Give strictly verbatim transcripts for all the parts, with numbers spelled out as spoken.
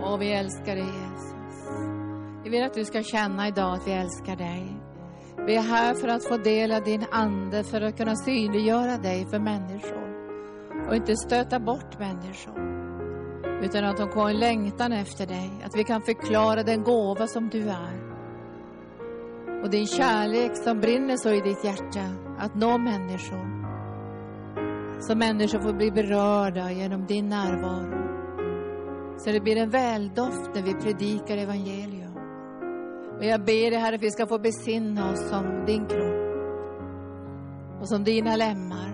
Och vi älskar dig, Jesus. Vi vill att du ska känna idag att vi älskar dig. Vi är här för att få del av din ande, för att kunna synliggöra dig för människor. Och inte stöta bort människor, utan att de får en längtan efter dig. Att vi kan förklara den gåva som du är. Och din kärlek som brinner så i ditt hjärta. Att nå människor. Så människor får bli berörda genom din närvaro. Så det blir en väldoft när vi predikar evangelium. Och jag ber dig, Herre, att vi ska få besinna oss som din kropp. Och som dina lemmar.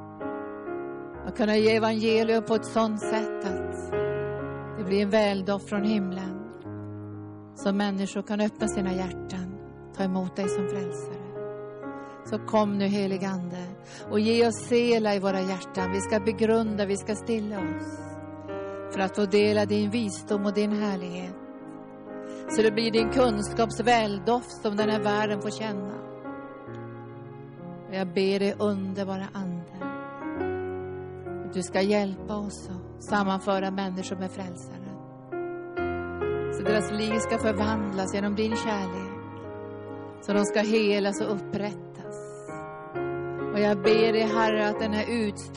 Och kunna ge evangelium på ett sånt sätt att det blir en väldoft från himlen. Så människor kan öppna sina hjärtan. Ta emot dig som frälsare. Så kom nu, helig ande, och ge oss sela i våra hjärtan. Vi ska begrunda, vi ska stilla oss. För att få dela din visdom och din härlighet. Så det blir din kunskaps väldoft som den här världen får känna. Och jag ber dig, underbara ande, att du ska hjälpa oss att sammanföra människor med frälsaren. Så deras liv ska förvandlas genom din kärlek. Så de ska helas och upprättas. Och jag ber dig, Herre, att den här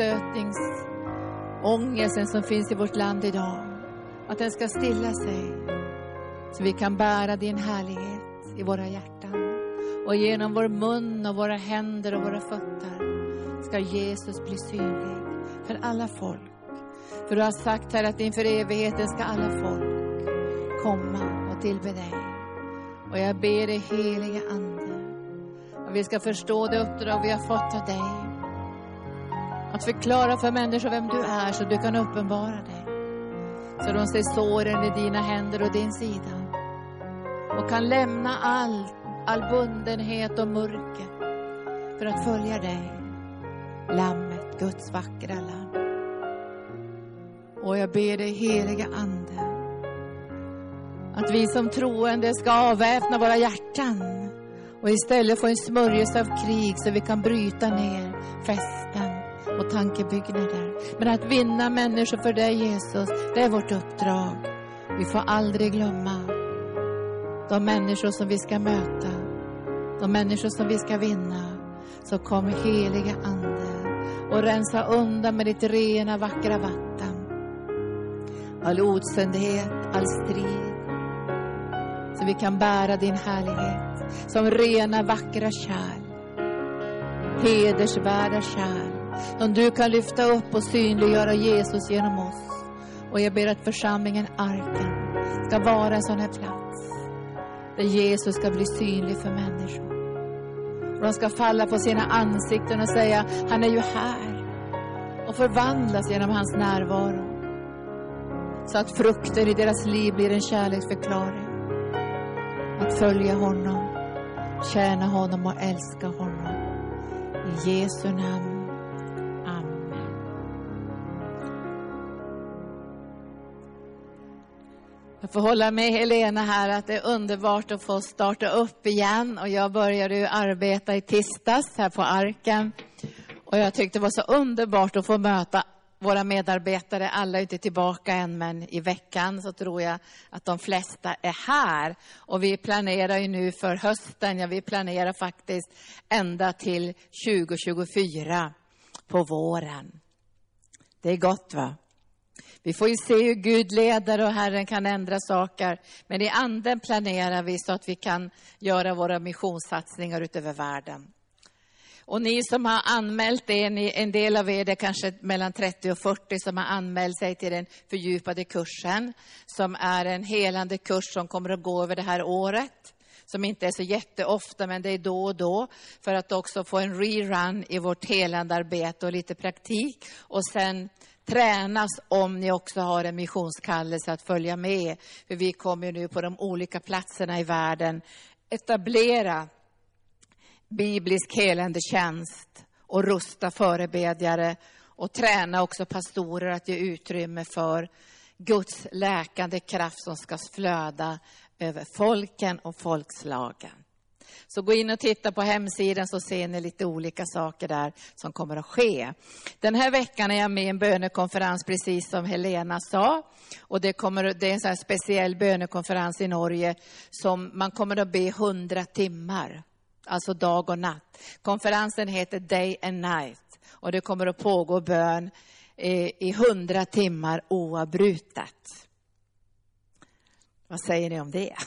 utstötningsångesten som finns i vårt land idag, att den ska stilla sig. Så vi kan bära din härlighet i våra hjärtan. Och genom vår mun och våra händer och våra fötter ska Jesus bli synlig för alla folk. För du har sagt här att inför evigheten ska alla folk komma och tillbe dig. Och jag ber dig, heliga ande, att vi ska förstå det uppdrag vi har fått av dig. Att förklara för människor vem du är, så du kan uppenbara dig. Så de ser såren i dina händer och din sida. Och kan lämna all, all bundenhet och mörker för att följa dig. Lammet, Guds vackra lamm. Och jag ber dig, heliga ande, att vi som troende ska avväpna våra hjärtan. Och istället få en smörjelse av krig, så vi kan bryta ner fästen och tankebyggnader. Men att vinna människor för dig, Jesus, det är vårt uppdrag. Vi får aldrig glömma de människor som vi ska möta. De människor som vi ska vinna. Så kom, heliga ande, och rensa undan med ditt rena vackra vatten all osändhet, all strid. Så vi kan bära din härlighet som rena vackra kärl. Hedersvärda kärl. Som du kan lyfta upp och synliggöra Jesus genom oss. Och jag ber att församlingen Arken ska vara en sån här plats där Jesus ska bli synlig för människor. Och de ska falla på sina ansikten och säga: han är ju här. Och förvandlas genom hans närvaro. Så att frukten i deras liv blir en kärleksförklaring. Att följa honom, tjäna honom och älska honom. I Jesu namn. Amen. Jag får hålla med Helena här att det är underbart att få starta upp igen. Och jag började ju arbeta i tisdags här på Arken. Och jag tyckte det var så underbart att få möta våra medarbetare. Alla är inte tillbaka än, men i veckan så tror jag att de flesta är här. Och vi planerar ju nu för hösten. Ja, vi planerar faktiskt ända till tjugo tjugofyra på våren. Det är gott, va? Vi får ju se hur Gud leder och Herren kan ändra saker. Men i anden planerar vi så att vi kan göra våra missionssatsningar utöver världen. Och ni som har anmält er, ni, en del av er, det är kanske mellan trettio och fyrtio som har anmält sig till den fördjupade kursen. Som är en helande kurs som kommer att gå över det här året. Som inte är så jätteofta, men det är då och då. För att också få en rerun i vårt helandearbete och lite praktik. Och sen tränas om ni också har en missionskallelse att följa med. För vi kommer nu på de olika platserna i världen etablera biblisk helande tjänst och rusta förebedjare och träna också pastorer att ge utrymme för Guds läkande kraft som ska flöda över folken och folkslagen. Så gå in och titta på hemsidan så ser ni lite olika saker där som kommer att ske. Den här veckan är jag med i en bönekonferens precis som Helena sa. Och det, kommer, det är en sån här speciell bönekonferens i Norge som man kommer att be hundra timmar. Alltså dag och natt. Konferensen heter Day and Night. Och det kommer att pågå bön i hundra timmar oavbrutet. Vad säger ni om det?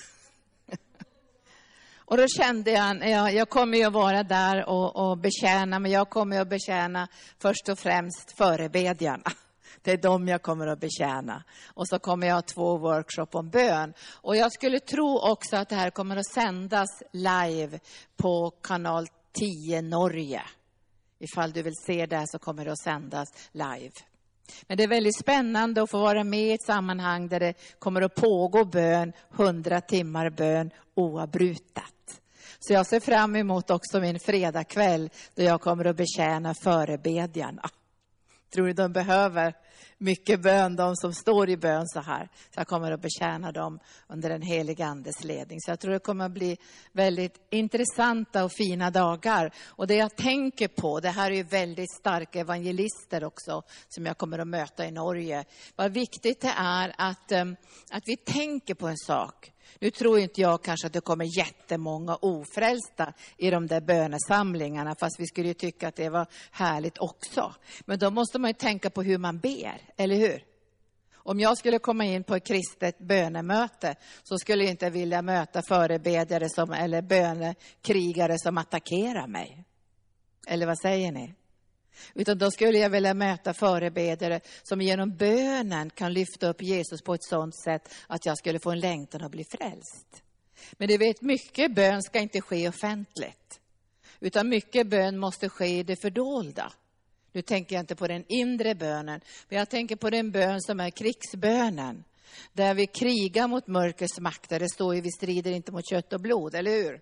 Och då kände jag, jag, jag kommer ju att vara där och, och betjäna, men jag kommer att betjäna först och främst förebedjarna. Det är dem jag kommer att betjäna. Och så kommer jag ha två workshop om bön. Och jag skulle tro också att det här kommer att sändas live på kanal tio Norge. Ifall du vill se det så kommer det att sändas live. Men det är väldigt spännande att få vara med i ett sammanhang där det kommer att pågå bön, hundra timmar bön oavbrutet. Så jag ser fram emot också min fredagkväll då jag kommer att betjäna förebedjarna. Tror du de behöver mycket bön, de som står i bön så här. Så jag kommer att betjäna dem under den heliga andes ledning. Så jag tror det kommer att bli väldigt intressanta och fina dagar. Och det jag tänker på, det här är ju väldigt starka evangelister också som jag kommer att möta i Norge. Vad viktigt det är att, att vi tänker på en sak. Nu tror inte jag kanske att det kommer jättemånga ofrälsta i de där bönesamlingarna. Fast vi skulle ju tycka att det var härligt också. Men då måste man ju tänka på hur man ber, eller hur? Om jag skulle komma in på ett kristet bönemöte så skulle jag inte vilja möta förebedjare som, eller bönekrigare som attackerar mig. Eller vad säger ni? Utan då skulle jag vilja möta förebedjare som genom bönen kan lyfta upp Jesus på ett sådant sätt att jag skulle få en längtan att bli frälst. Men du vet, mycket bön ska inte ske offentligt. Utan mycket bön måste ske i det fördolda. Nu tänker jag inte på den inre bönen. Men jag tänker på den bön som är krigsbönen. Där vi krigar mot mörkrets makter. Det står ju vi strider inte mot kött och blod, eller hur?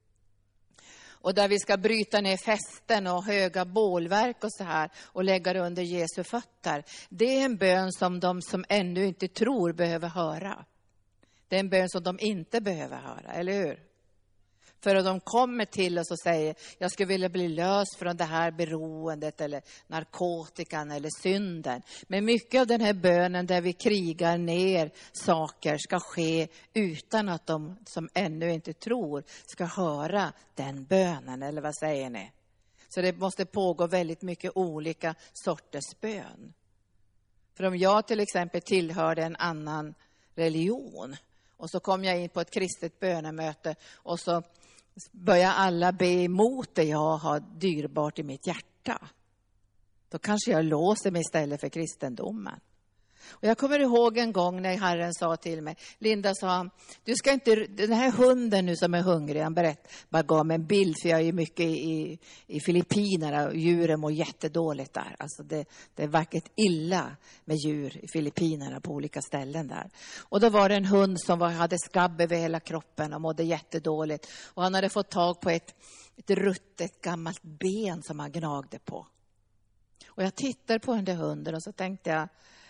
Och där vi ska bryta ner fästen och höga bålverk och så här. Och lägga det under Jesu fötter. Det är en bön som de som ännu inte tror behöver höra. Det är en bön som de inte behöver höra, eller hur? För att de kommer till oss och säger, jag skulle vilja bli lös från det här beroendet eller narkotikan eller synden. Men mycket av den här bönen där vi krigar ner saker ska ske utan att de som ännu inte tror ska höra den bönen. Eller vad säger ni? Så det måste pågå väldigt mycket olika sorters bön. För om jag till exempel tillhörde en annan religion och så kom jag in på ett kristet bönemöte och så börjar alla be emot det jag har dyrbart i mitt hjärta. Då kanske jag låser mig istället för kristendomen. Och jag kommer ihåg en gång när Herren sa till mig, Linda sa han, du ska inte, den här hunden nu som är hungrig, han berätt, bara gav mig en bild för jag är ju mycket i, i Filippinerna och djuren mår jättedåligt där. Alltså det, det är verkligen illa med djur i Filippinerna på olika ställen där. Och då var det en hund som var, hade skabb över hela kroppen och mådde jättedåligt. Och han hade fått tag på ett, ett ruttet gammalt ben som han gnagde på. Och jag tittade på den där hunden och så tänkte jag,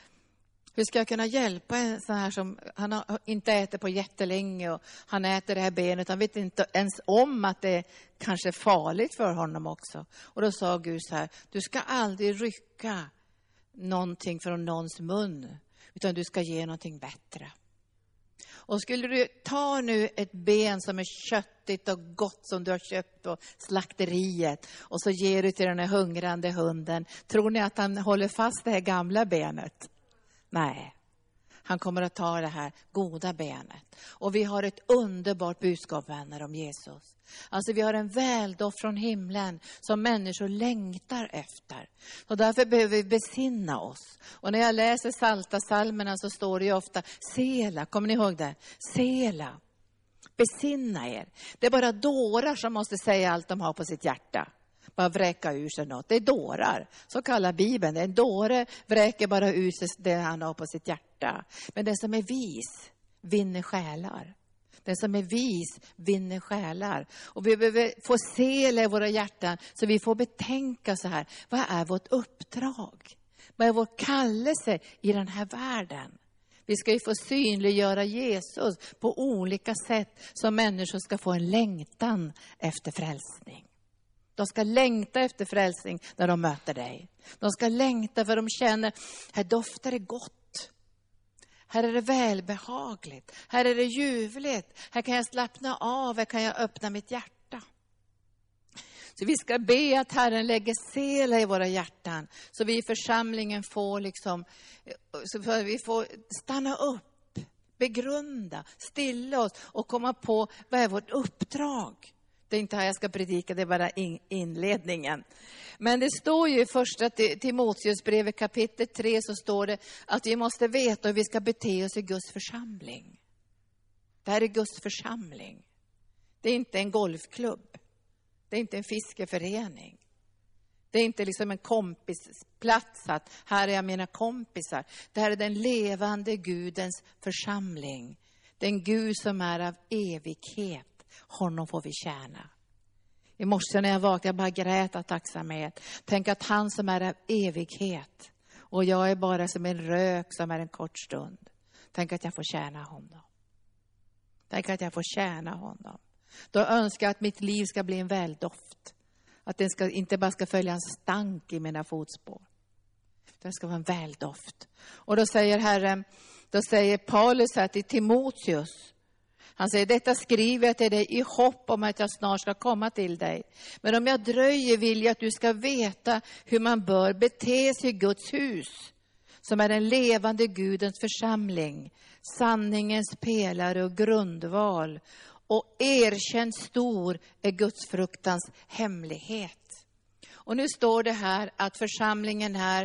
hur ska jag kunna hjälpa en sån här som han har inte ätit på jättelänge och han äter det här benet. Han vet inte ens om att det är kanske farligt för honom också. Och då sa Gud så här, du ska aldrig rycka någonting från någons mun utan du ska ge någonting bättre. Och skulle du ta nu ett ben som är köttigt och gott som du har köpt på slakteriet och så ger du till den här hungrande hunden. Tror ni att han håller fast det här gamla benet? Nej, han kommer att ta det här goda benet. Och vi har ett underbart budskap, vänner, om Jesus. Alltså vi har en väldoft från himlen som människor längtar efter. Och därför behöver vi besinna oss. Och när jag läser Salta salmerna så står det ju ofta Sela, kommer ni ihåg det? Sela, besinna er. Det är bara dårar som måste säga allt de har på sitt hjärta. Bara vräka ur sig något. Det är dårar. Så kallar Bibeln. En dåre vräker bara ur sig det han har på sitt hjärta. Men den som är vis vinner själar. Den som är vis vinner själar. Och vi behöver få sela i våra hjärtan så vi får betänka så här. Vad är vårt uppdrag? Vad är vår kallelse i den här världen? Vi ska ju få synliggöra Jesus på olika sätt som människor ska få en längtan efter frälsning. De ska längta efter frälsning när de möter dig. De ska längta för de känner, här doftar det gott. Här är det välbehagligt. Här är det ljuvligt. Här kan jag slappna av. Här kan jag öppna mitt hjärta. Så vi ska be att Herren lägger sela i våra hjärtan. Så vi i församlingen får liksom, så vi får stanna upp, begrunda, stilla oss och komma på vad är vårt uppdrag. Det är inte här jag ska predika, det är bara inledningen. Men det står ju i första Timoteusbrevet kapitel tre, så står det att vi måste veta hur vi ska bete oss i Guds församling. Det här är Guds församling. Det är inte en golfklubb. Det är inte en fiskeförening. Det är inte liksom en kompisplats att här är jag mina kompisar. Det här är den levande Gudens församling. Den Gud som är av evighet. Honom får vi tjäna. I morse när jag vaknade, jag bara grät av tacksamhet. Tänk att han som är av evighet. Och jag är bara som en rök som är en kort stund. Tänk att jag får tjäna honom. Tänk att jag får tjäna honom. Då önskar jag att mitt liv ska bli en väldoft. Att den ska, inte bara ska följa en stank i mina fotspår. Det ska vara en väldoft. Och då säger Herren, då säger Paulus här till Timoteus. Han säger, detta skriver jag till dig i hopp om att jag snart ska komma till dig. Men om jag dröjer vill jag att du ska veta hur man bör bete sig i Guds hus. Som är den levande Gudens församling. Sanningens pelare och grundval. Och erkänd stor är Guds fruktans hemlighet. Och nu står det här att församlingen här,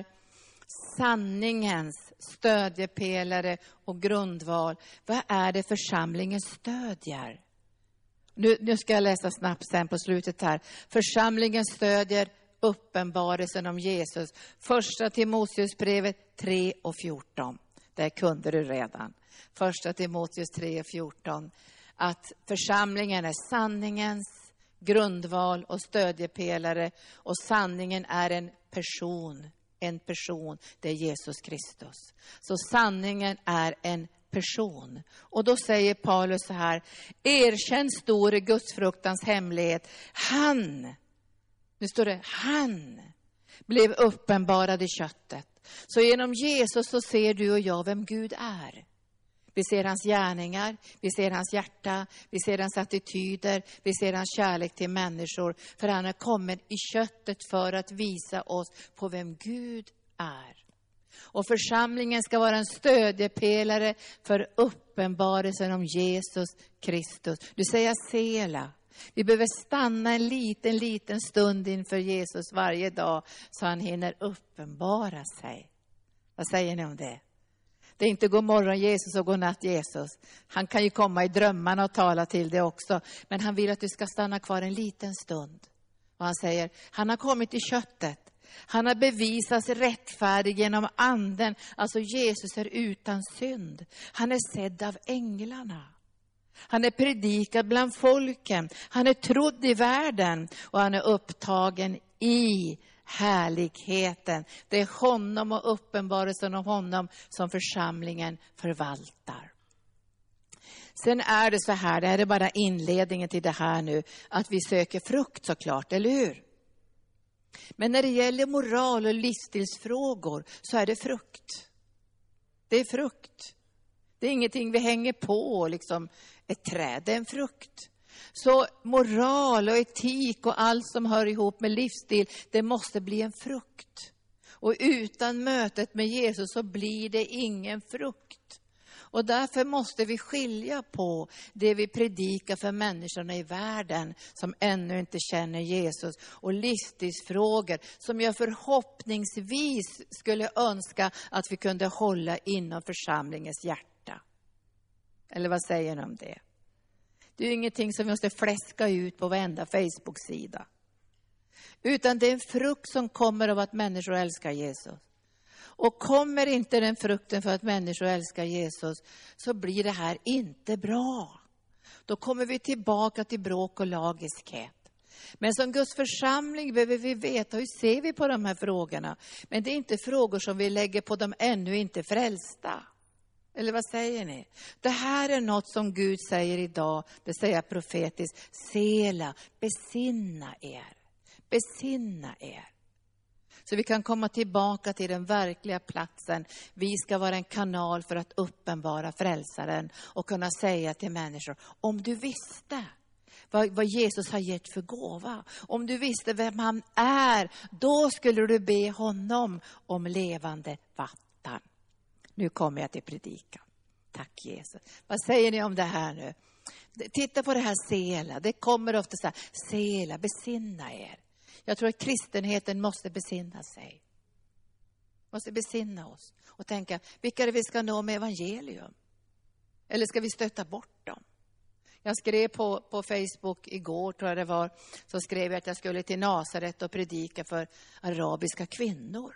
sanningens stödjepelare och grundval. Vad är det församlingen stödjer? Nu, nu ska jag läsa snabbt sen på slutet här. Församlingen stödjer uppenbarelsen om Jesus. Första Timoteusbrevet tre och fjorton. Det kunde du redan. Första Timoteus tre och fjorton. Att församlingen är sanningens grundval och stödjepelare. Och sanningen är en person. En person, det är Jesus Kristus. Så sanningen är en person. Och då säger Paulus så här. Erkänn stor är Guds fruktans hemlighet. Han, nu står det han, blev uppenbarad i köttet. Så genom Jesus så ser du och jag vem Gud är. Vi ser hans gärningar, vi ser hans hjärta, vi ser hans attityder, vi ser hans kärlek till människor. För han har kommit i köttet för att visa oss på vem Gud är. Och församlingen ska vara en stödjepelare för uppenbarelsen om Jesus Kristus. Du säger sela. Vi behöver stanna en liten, liten stund inför Jesus varje dag så han hinner uppenbara sig. Vad säger ni om det? Det är inte god morgon Jesus och god natt Jesus. Han kan ju komma i drömmarna och tala till det också. Men han vill att du ska stanna kvar en liten stund. Och han säger, han har kommit i köttet. Han har bevisats rättfärdig genom anden. Alltså Jesus är utan synd. Han är sedd av änglarna. Han är predikad bland folken. Han är trodd i världen. Och han är upptagen i härligheten. Det är honom och uppenbarelsen om honom som församlingen förvaltar. Sen är det så här, det här är bara inledningen till det här nu, att vi söker frukt såklart, eller hur? Men när det gäller moral och livsstilsfrågor så är det frukt. Det är frukt. Det är ingenting vi hänger på, liksom ett träd, det är en frukt. Så moral och etik och allt som hör ihop med livsstil, det måste bli en frukt. Och utan mötet med Jesus så blir det ingen frukt. Och därför måste vi skilja på det vi predikar för människorna i världen som ännu inte känner Jesus. Och livsstilsfrågor som jag förhoppningsvis skulle önska att vi kunde hålla inom församlingens hjärta. Eller vad säger ni om det? Det är ju ingenting som vi måste fläska ut på varenda Facebook-sida. Utan det är en frukt som kommer av att människor älskar Jesus. Och kommer inte den frukten för att människor älskar Jesus så blir det här inte bra. Då kommer vi tillbaka till bråk och lagiskhet. Men som Guds församling behöver vi veta hur ser vi på de här frågorna. Men det är inte frågor som vi lägger på de ännu inte frälsta. Eller vad säger ni? Det här är något som Gud säger idag. Det säger jag profetiskt. Sela, besinna er. Besinna er. Så vi kan komma tillbaka till den verkliga platsen. Vi ska vara en kanal för att uppenbara frälsaren. Och kunna säga till människor. Om du visste vad, vad Jesus har gett för gåva. Om du visste vem han är. Då skulle du be honom om levande vatten. Nu kommer jag till predikan. Tack Jesus. Vad säger ni om det här nu? Titta på det här sela. Det kommer ofta så här. Sela, besinna er. Jag tror att kristenheten måste besinna sig. Måste besinna oss. Och tänka, vilka är det vi ska nå med evangelium? Eller ska vi stötta bort dem? Jag skrev på, på Facebook igår, tror jag det var. Så skrev jag att jag skulle till Nasaret och predika för arabiska kvinnor.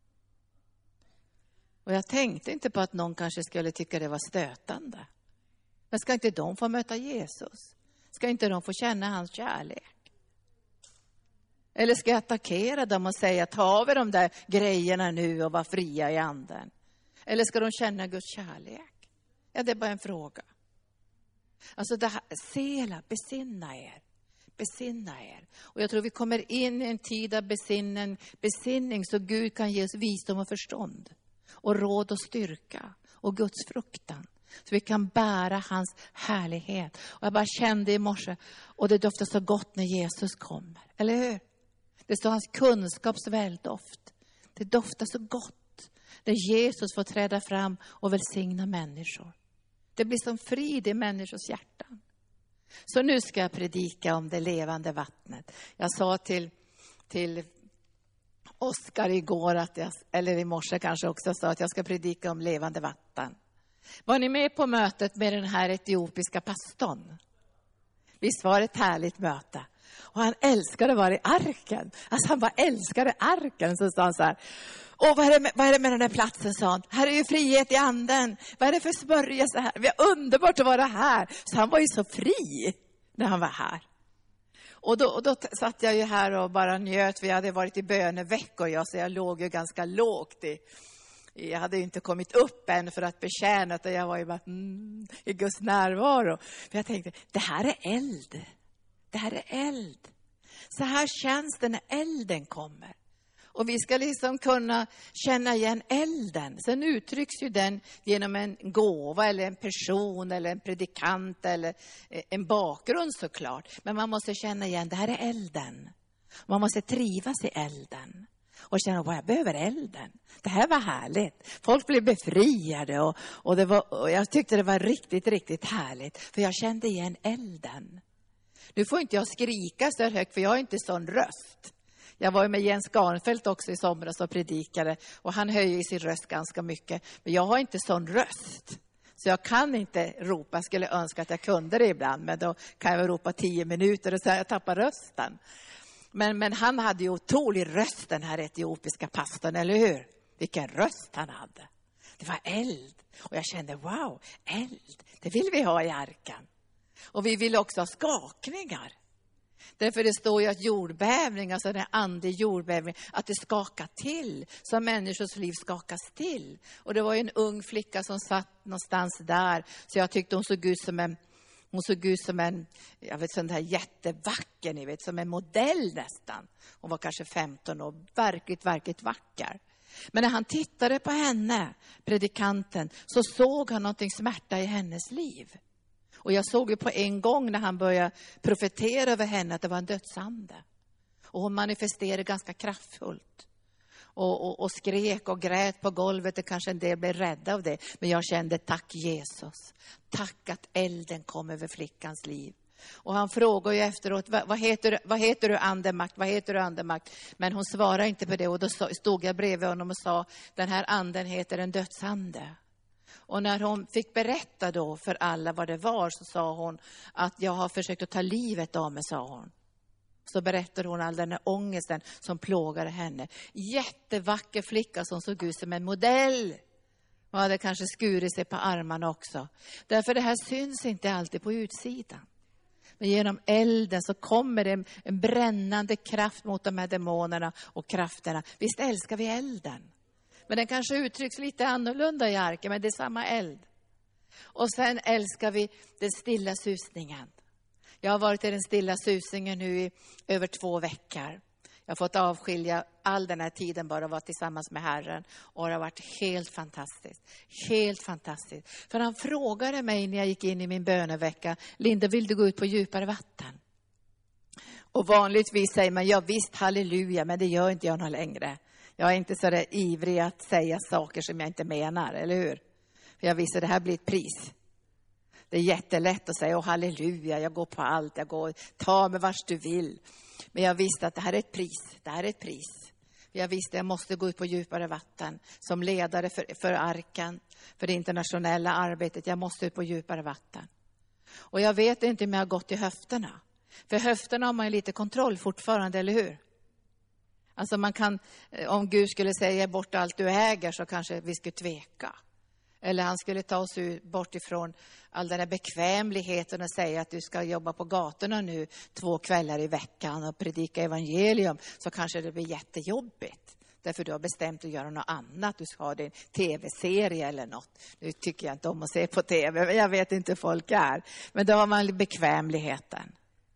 Och jag tänkte inte på att någon kanske skulle tycka det var stötande. Men ska inte de få möta Jesus? Ska inte de få känna hans kärlek? Eller ska jag attackera dem och säga, ta över de där grejerna nu och var fria i anden? Eller ska de känna Guds kärlek? Ja, det är bara en fråga. Alltså det här, sela, besinna er. Besinna er. Och jag tror vi kommer in i en tid av besinning, besinning så Gud kan ge oss visdom och förstånd. Och råd och styrka. Och Guds fruktan. Så vi kan bära hans härlighet. Och jag bara kände i morse. Och det doftar så gott när Jesus kommer. Eller hur? Det står hans kunskapsväldoft. Det doftar så gott. När Jesus får träda fram och välsigna människor. Det blir som frid i människors hjärtan. Så nu ska jag predika om det levande vattnet. Jag sa till, till Oskar igår, att jag, eller i morse kanske också, sa att jag ska predika om levande vatten. Var ni med på mötet med den här etiopiska pastorn? Visst var det ett härligt möte? Och han älskade att vara i arken. Alltså han bara älskade arken. Så sa han så här. Åh, vad är det med, vad är det med den här platsen, sa han. Här är ju frihet i anden. Vad är det för smörjelse här? Vi är underbart att vara här. Så han var ju så fri när han var här. Och då, och då satt jag ju här och bara njöt. Vi hade varit i böneveckor. Jag, så jag låg ju ganska lågt i. Jag hade ju inte kommit upp än för att betjäna. Och jag var ju bara mm, i Guds närvaro. För jag tänkte, det här är eld. Det här är eld. Så här känns det när elden kommer. Och vi ska liksom kunna känna igen elden. Sen uttrycks ju den genom en gåva eller en person eller en predikant eller en bakgrund såklart. Men man måste känna igen, det här är elden. Man måste trivas i elden. Och känna, vad jag behöver elden. Det här var härligt. Folk blev befriade och, och, det var, och jag tyckte det var riktigt, riktigt härligt. För jag kände igen elden. Nu får inte jag skrika så högt för jag har inte sån röst. Jag var med Jens Garnfeldt också i somras och predikade. Och han höjer sin röst ganska mycket. Men jag har inte sån röst. Så jag kan inte ropa. Jag skulle önska att jag kunde det ibland. Men då kan jag väl ropa tio minuter och så jag tappar rösten. Men, men han hade ju otrolig röst, den här etiopiska pastorn, eller hur? Vilken röst han hade. Det var eld. Och jag kände, wow, eld. Det vill vi ha i arken. Och vi vill också ha skakningar. Därför det står ju att jordbävning, alltså den andlig jordbävning, att det skakar till. Så människors liv skakas till. Och det var ju en ung flicka som satt någonstans där. Så jag tyckte hon såg ut som en, hon såg ut som en, jag vet sån här jättevacker, ni vet, som en modell nästan. Hon var kanske femton år, verkligt, verkligt vacker. Men när han tittade på henne, predikanten, så såg han någonting smärta i hennes liv. Och jag såg ju på en gång när han började profetera över henne att det var en dödsande. Och hon manifesterade ganska kraftfullt. Och, och, och skrek och grät på golvet. Det kanske en del blev rädda av det. Men jag kände, tack Jesus. Tack att elden kom över flickans liv. Och han frågade ju efteråt, vad, vad, heter, vad heter du andemakt? Vad heter du andemakt? Men hon svarade inte på det. Och då stod jag bredvid honom och sa, den här anden heter en dödsande. Och när hon fick berätta då för alla vad det var, så sa hon att jag har försökt att ta livet av mig, sa hon. Så berättade hon all den här ångesten som plågade henne. Jättevacker flicka som såg ut som en modell. Och hade kanske skurit sig på armarna också. Därför det här syns inte alltid på utsidan. Men genom elden så kommer det en brännande kraft mot de här demonerna och krafterna. Visst älskar vi elden. Men den kanske uttrycks lite annorlunda i arken, men det är samma eld. Och sen älskar vi den stilla susningen. Jag har varit i den stilla susningen nu i över två veckor. Jag har fått avskilja all den här tiden bara att vara tillsammans med Herren. Och det har varit helt fantastiskt. Helt fantastiskt. För han frågade mig när jag gick in i min bönevecka. Linda, vill du gå ut på djupare vatten? Och vanligtvis säger man, ja visst, halleluja, men det gör inte jag någon längre. Jag är inte så där ivrig att säga saker som jag inte menar, eller hur? För jag visste, det här blir ett pris. Det är jättelätt att säga, åh halleluja, jag går på allt, jag går, ta mig vars du vill. Men jag visste att det här är ett pris, det här är ett pris. Jag visste att jag måste gå ut på djupare vatten som ledare för, för arken, för det internationella arbetet. Jag måste ut på djupare vatten. Och jag vet inte om jag har gått i höfterna. För höfterna har man ju lite kontroll fortfarande, eller hur? Alltså man kan, om Gud skulle säga bort allt du äger så kanske vi skulle tveka. Eller han skulle ta oss bort ifrån all den här bekvämligheten och säga att du ska jobba på gatorna nu två kvällar i veckan och predika evangelium. Så kanske det blir jättejobbigt. Därför du har bestämt att göra något annat. Du ska ha din tv-serie eller något. Nu tycker jag inte om att se på tv, men jag vet inte hur folk är. Men då har man bekvämligheten.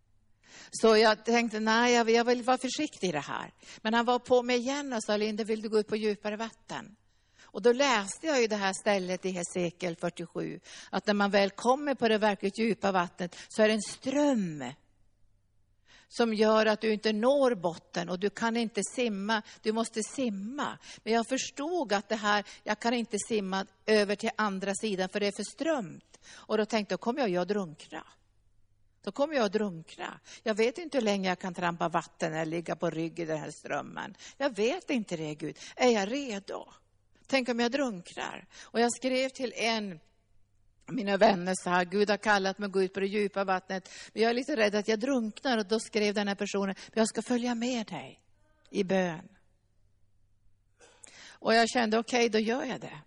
Så jag tänkte, nej jag, jag vill vara försiktig i det här. Men han var på mig igen och sa, Linda, vill du gå ut på djupare vatten? Och då läste jag ju det här stället i Hesekiel fyrtiosju. Att när man väl kommer på det verkligt djupa vattnet så är det en ström. Som gör att du inte når botten och du kan inte simma. Du måste simma. Men jag förstod att det här, jag kan inte simma över till andra sidan för det är för strömt. Och då tänkte jag, kommer jag ju att drunkna. Då kommer jag att drunkna. Jag vet inte hur länge jag kan trampa vatten eller ligga på rygg i den här strömmen. Jag vet inte det, Gud. Är jag redo? Tänk om jag drunknar. Och jag skrev till en mina vänner så här, Gud har kallat mig att gå ut på det djupa vattnet. Men jag är lite rädd att jag drunknar. Och då skrev den här personen, jag ska följa med dig i bön. Och jag kände, okej, okay, då gör jag det.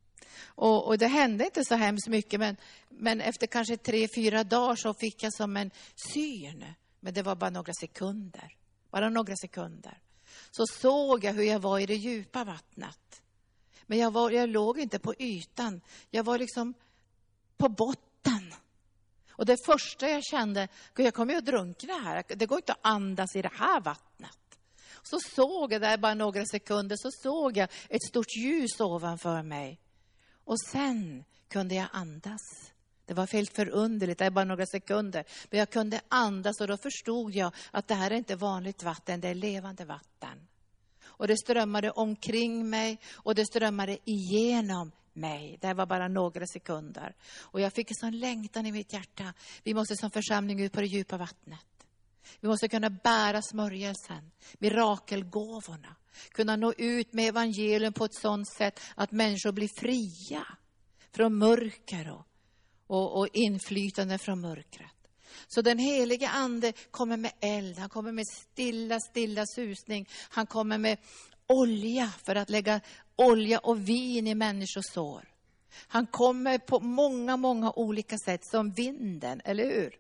Och, och det hände inte så hemskt mycket. Men, men efter kanske tre, fyra dagar så fick jag som en syn. Men det var bara några sekunder. Bara några sekunder. Så såg jag hur jag var i det djupa vattnet. Men jag, var, jag låg inte på ytan. Jag var liksom på botten. Och det första jag kände, Gud, jag kommer ju att drunkna här. Det går inte att andas i det här vattnet. Så såg jag där bara några sekunder. Så såg jag ett stort ljus ovanför mig. Och sen kunde jag andas. Det var helt förunderligt, det är bara några sekunder. Men jag kunde andas och då förstod jag att det här är inte vanligt vatten, det är levande vatten. Och det strömmade omkring mig och det strömmade igenom mig. Det var bara några sekunder. Och jag fick en sån längtan i mitt hjärta. Vi måste som församling ut på det djupa vattnet. Vi måste kunna bära smörjelsen, mirakelgåvorna. Kunna nå ut med evangelium på ett sådant sätt att människor blir fria från mörker och, och, och inflytande från mörkret. Så den helige ande kommer med eld, han kommer med stilla, stilla susning. Han kommer med olja för att lägga olja och vin i människors sår. Han kommer på många, många olika sätt som vinden, eller hur?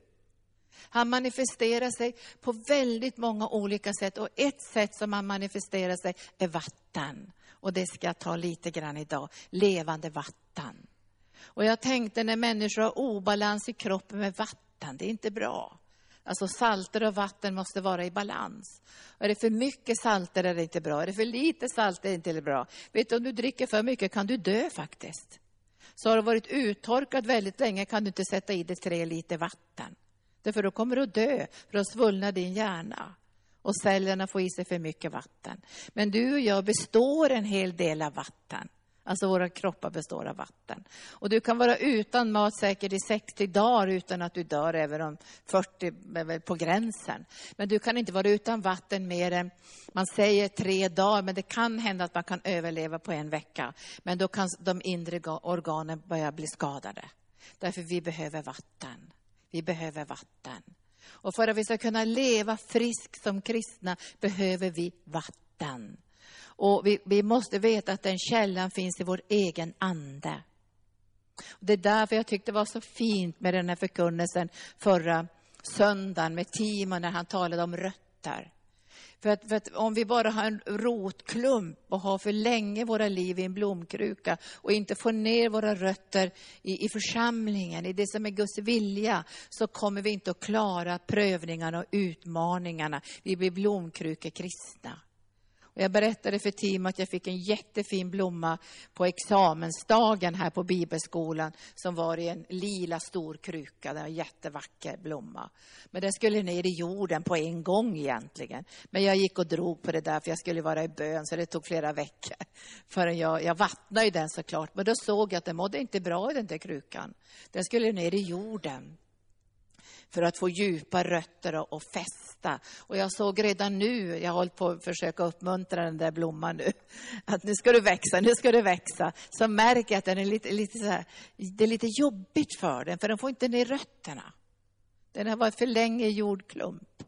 Han manifesterar sig på väldigt många olika sätt. Och ett sätt som han manifesterar sig är vatten. Och det ska jag ta lite grann idag. Levande vatten. Och jag tänkte när människor har obalans i kroppen med vatten. Det är inte bra. Alltså salter och vatten måste vara i balans. Och är det för mycket salter är det inte bra. Är det för lite salter är det inte bra. Vet du, om du dricker för mycket kan du dö faktiskt. Så har du varit uttorkad väldigt länge kan du inte sätta i dig tre liter vatten. Därför då kommer du att dö, för då svullnar din hjärna. Och cellerna får i sig för mycket vatten. Men du och jag består en hel del av vatten. Alltså våra kroppar består av vatten. Och du kan vara utan mat säkert i sextio dagar utan att du dör, även om fyrtio på gränsen. Men du kan inte vara utan vatten mer än, man säger tre dagar, men det kan hända att man kan överleva på en vecka. Men då kan de inre organen börja bli skadade. Därför vi behöver vatten. Vi behöver vatten. Och för att vi ska kunna leva friskt som kristna behöver vi vatten. Och vi, vi måste veta att den källan finns i vår egen ande. Och det är därför jag tyckte det var så fint med den här förkunnelsen förra söndagen med Timon när han talade om rötter. För att, för att om vi bara har en rotklump och har för länge våra liv i en blomkruka och inte får ner våra rötter i, i församlingen, i det som är Guds vilja, så kommer vi inte att klara prövningarna och utmaningarna. Vi blir blomkrukor kristna. Och jag berättade för Tim att jag fick en jättefin blomma på examensdagen här på bibelskolan, som var i en lila stor kruka. Det var en jättevacker blomma. Men den skulle ner i jorden på en gång egentligen. Men jag gick och drog på det där för jag skulle vara i bön, så det tog flera veckor. Förrän jag, jag vattnade ju den såklart. Men då såg jag att den mådde inte bra i den där krukan. Den skulle ner i jorden för att få djupa rötter och, och fästa. Och jag såg redan nu, jag har hållit på att försöka uppmuntra den där blomman nu, att nu ska du växa, nu ska du växa. Så märker jag att den är lite, lite så här, det är lite jobbigt för den, för den får inte ner rötterna. Den har varit för länge i jordklump,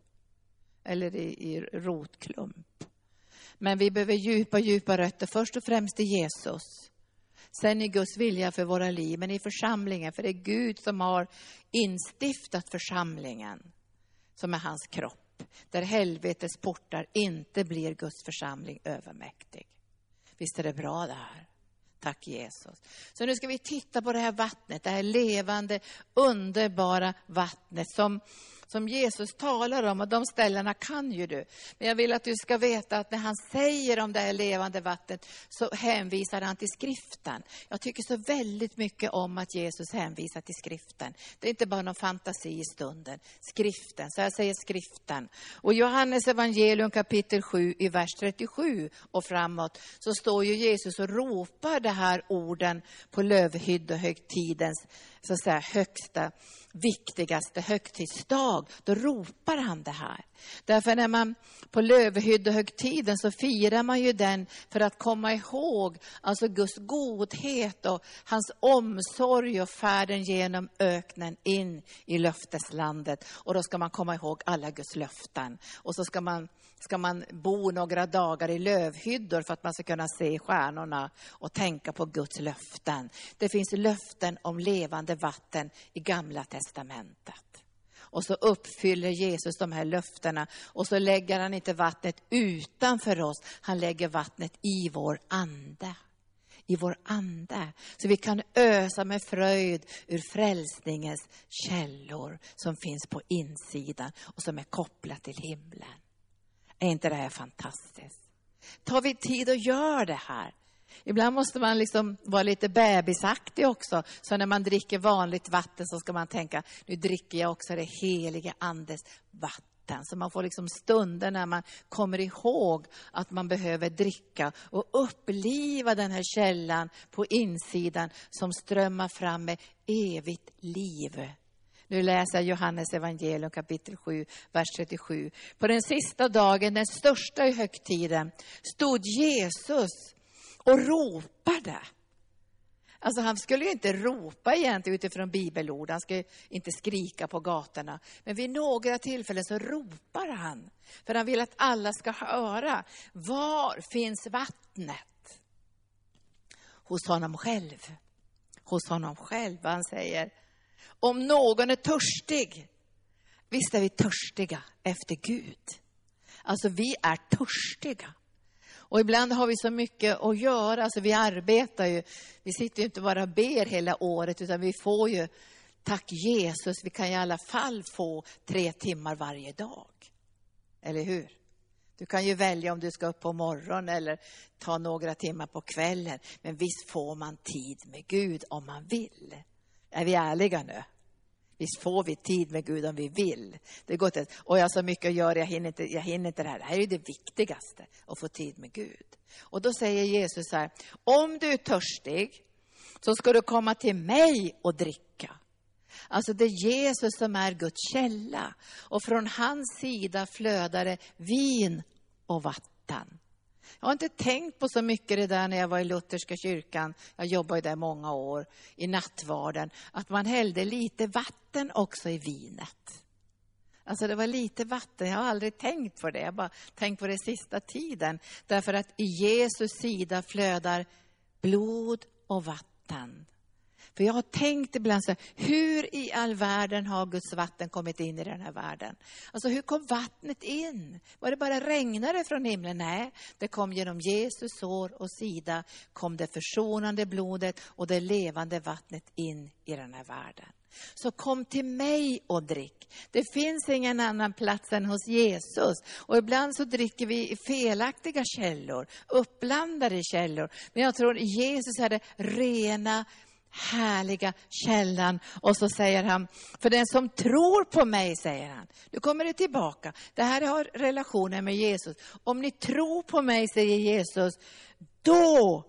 eller i, i rotklump. Men vi behöver djupa, djupa rötter, först och främst i Jesus. Sen i Guds vilja för våra liv, men i församlingen. För det är Gud som har instiftat församlingen, som är hans kropp. Där helvetets portar inte blir Guds församling övermäktig. Visst är det bra det här? Tack Jesus. Så nu ska vi titta på det här vattnet. Det här levande, underbara vattnet som... som Jesus talar om, och de ställena kan ju du. Men jag vill att du ska veta att när han säger om det här levande vattnet, så hänvisar han till skriften. Jag tycker så väldigt mycket om att Jesus hänvisar till skriften. Det är inte bara någon fantasi i stunden. Skriften, så jag säger skriften. Och Johannes evangelium kapitel sju i vers trettiosju och framåt, så står ju Jesus och ropar de här orden på lövhyddohögtidens så att säga högsta, viktigaste högtidsdag. Då ropar han det här. Därför när man på lövhyddohögtiden, så firar man ju den för att komma ihåg alltså Guds godhet och hans omsorg och färden genom öknen in i löfteslandet. Och då ska man komma ihåg alla Guds löften. Och så ska man, ska man bo några dagar i lövhyddor för att man ska kunna se stjärnorna och tänka på Guds löften. Det finns löften om levande vatten i Gamla testamentet. Och så uppfyller Jesus de här löftena. Och så lägger han inte vattnet utanför oss. Han lägger vattnet i vår ande. I vår ande. Så vi kan ösa med fröjd ur frälsningens källor som finns på insidan och som är kopplat till himlen. Är inte det här fantastiskt? Tar vi tid och gör det här? Ibland måste man liksom vara lite bebisaktig också. Så när man dricker vanligt vatten så ska man tänka, nu dricker jag också det heliga andes vatten. Så man får liksom stunder när man kommer ihåg att man behöver dricka och uppliva den här källan på insidan som strömmar fram med evigt liv. Nu läser jag Johannes evangelium kapitel sju, vers trettiosju. På den sista dagen, den största i högtiden, stod Jesus och ropade. Alltså han skulle ju inte ropa egentligen utifrån bibelord. Han ska inte skrika på gatorna. Men vid några tillfällen så ropar han. För han vill att alla ska höra. Var finns vattnet? Hos honom själv. Hos honom själv. Han säger, om någon är törstig. Visst är vi törstiga efter Gud. Alltså vi är törstiga. Och ibland har vi så mycket att göra. Alltså vi arbetar ju. Vi sitter ju inte bara och ber hela året. Utan vi får ju, tack Jesus, vi kan i alla fall få tre timmar varje dag. Eller hur? Du kan ju välja om du ska upp på morgonen eller ta några timmar på kvällen. Men visst får man tid med Gud om man vill. Är vi ärliga nu? Visst får vi tid med Gud om vi vill. Det går inte. Och jag har så mycket att göra, jag hinner inte, jag hinner inte det här. Det här är ju det viktigaste, att få tid med Gud. Och då säger Jesus så här, om du är törstig så ska du komma till mig och dricka. Alltså det är Jesus som är Guds källa. Och från hans sida flödar det vin och vatten. Jag har inte tänkt på så mycket det där när jag var i Lutherska kyrkan. Jag jobbade där många år i nattvarden. Att man hällde lite vatten också i vinet. Alltså det var lite vatten. Jag har aldrig tänkt på det. Jag har bara tänkt på det sista tiden. Därför att i Jesus sida flödar blod och vatten. För jag har tänkt ibland så här, hur i all världen har Guds vatten kommit in i den här världen? Alltså hur kom vattnet in? Var det bara regnare från himlen? Nej, det kom genom Jesus sår och sida, kom det försonande blodet och det levande vattnet in i den här världen. Så kom till mig och drick. Det finns ingen annan plats än hos Jesus. Och ibland så dricker vi i felaktiga källor, uppblandade källor. Men jag tror Jesus är det rena, härliga källan. Och så säger han, för den som tror på mig, säger han. Nu kommer det tillbaka. Det här har relationen med Jesus. Om ni tror på mig, säger Jesus, då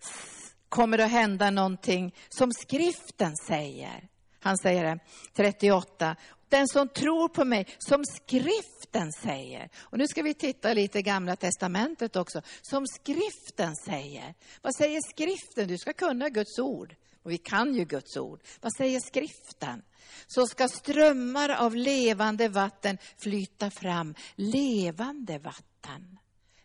kommer det att hända någonting som skriften säger. Han säger det, trettioåtta. Den som tror på mig, som skriften säger. Och nu ska vi titta lite i Gamla testamentet också. Som skriften säger. Vad säger skriften? Du ska kunna Guds ord. Och vi kan ju Guds ord. Vad säger skriften? Så ska strömmar av levande vatten flyta fram. Levande vatten.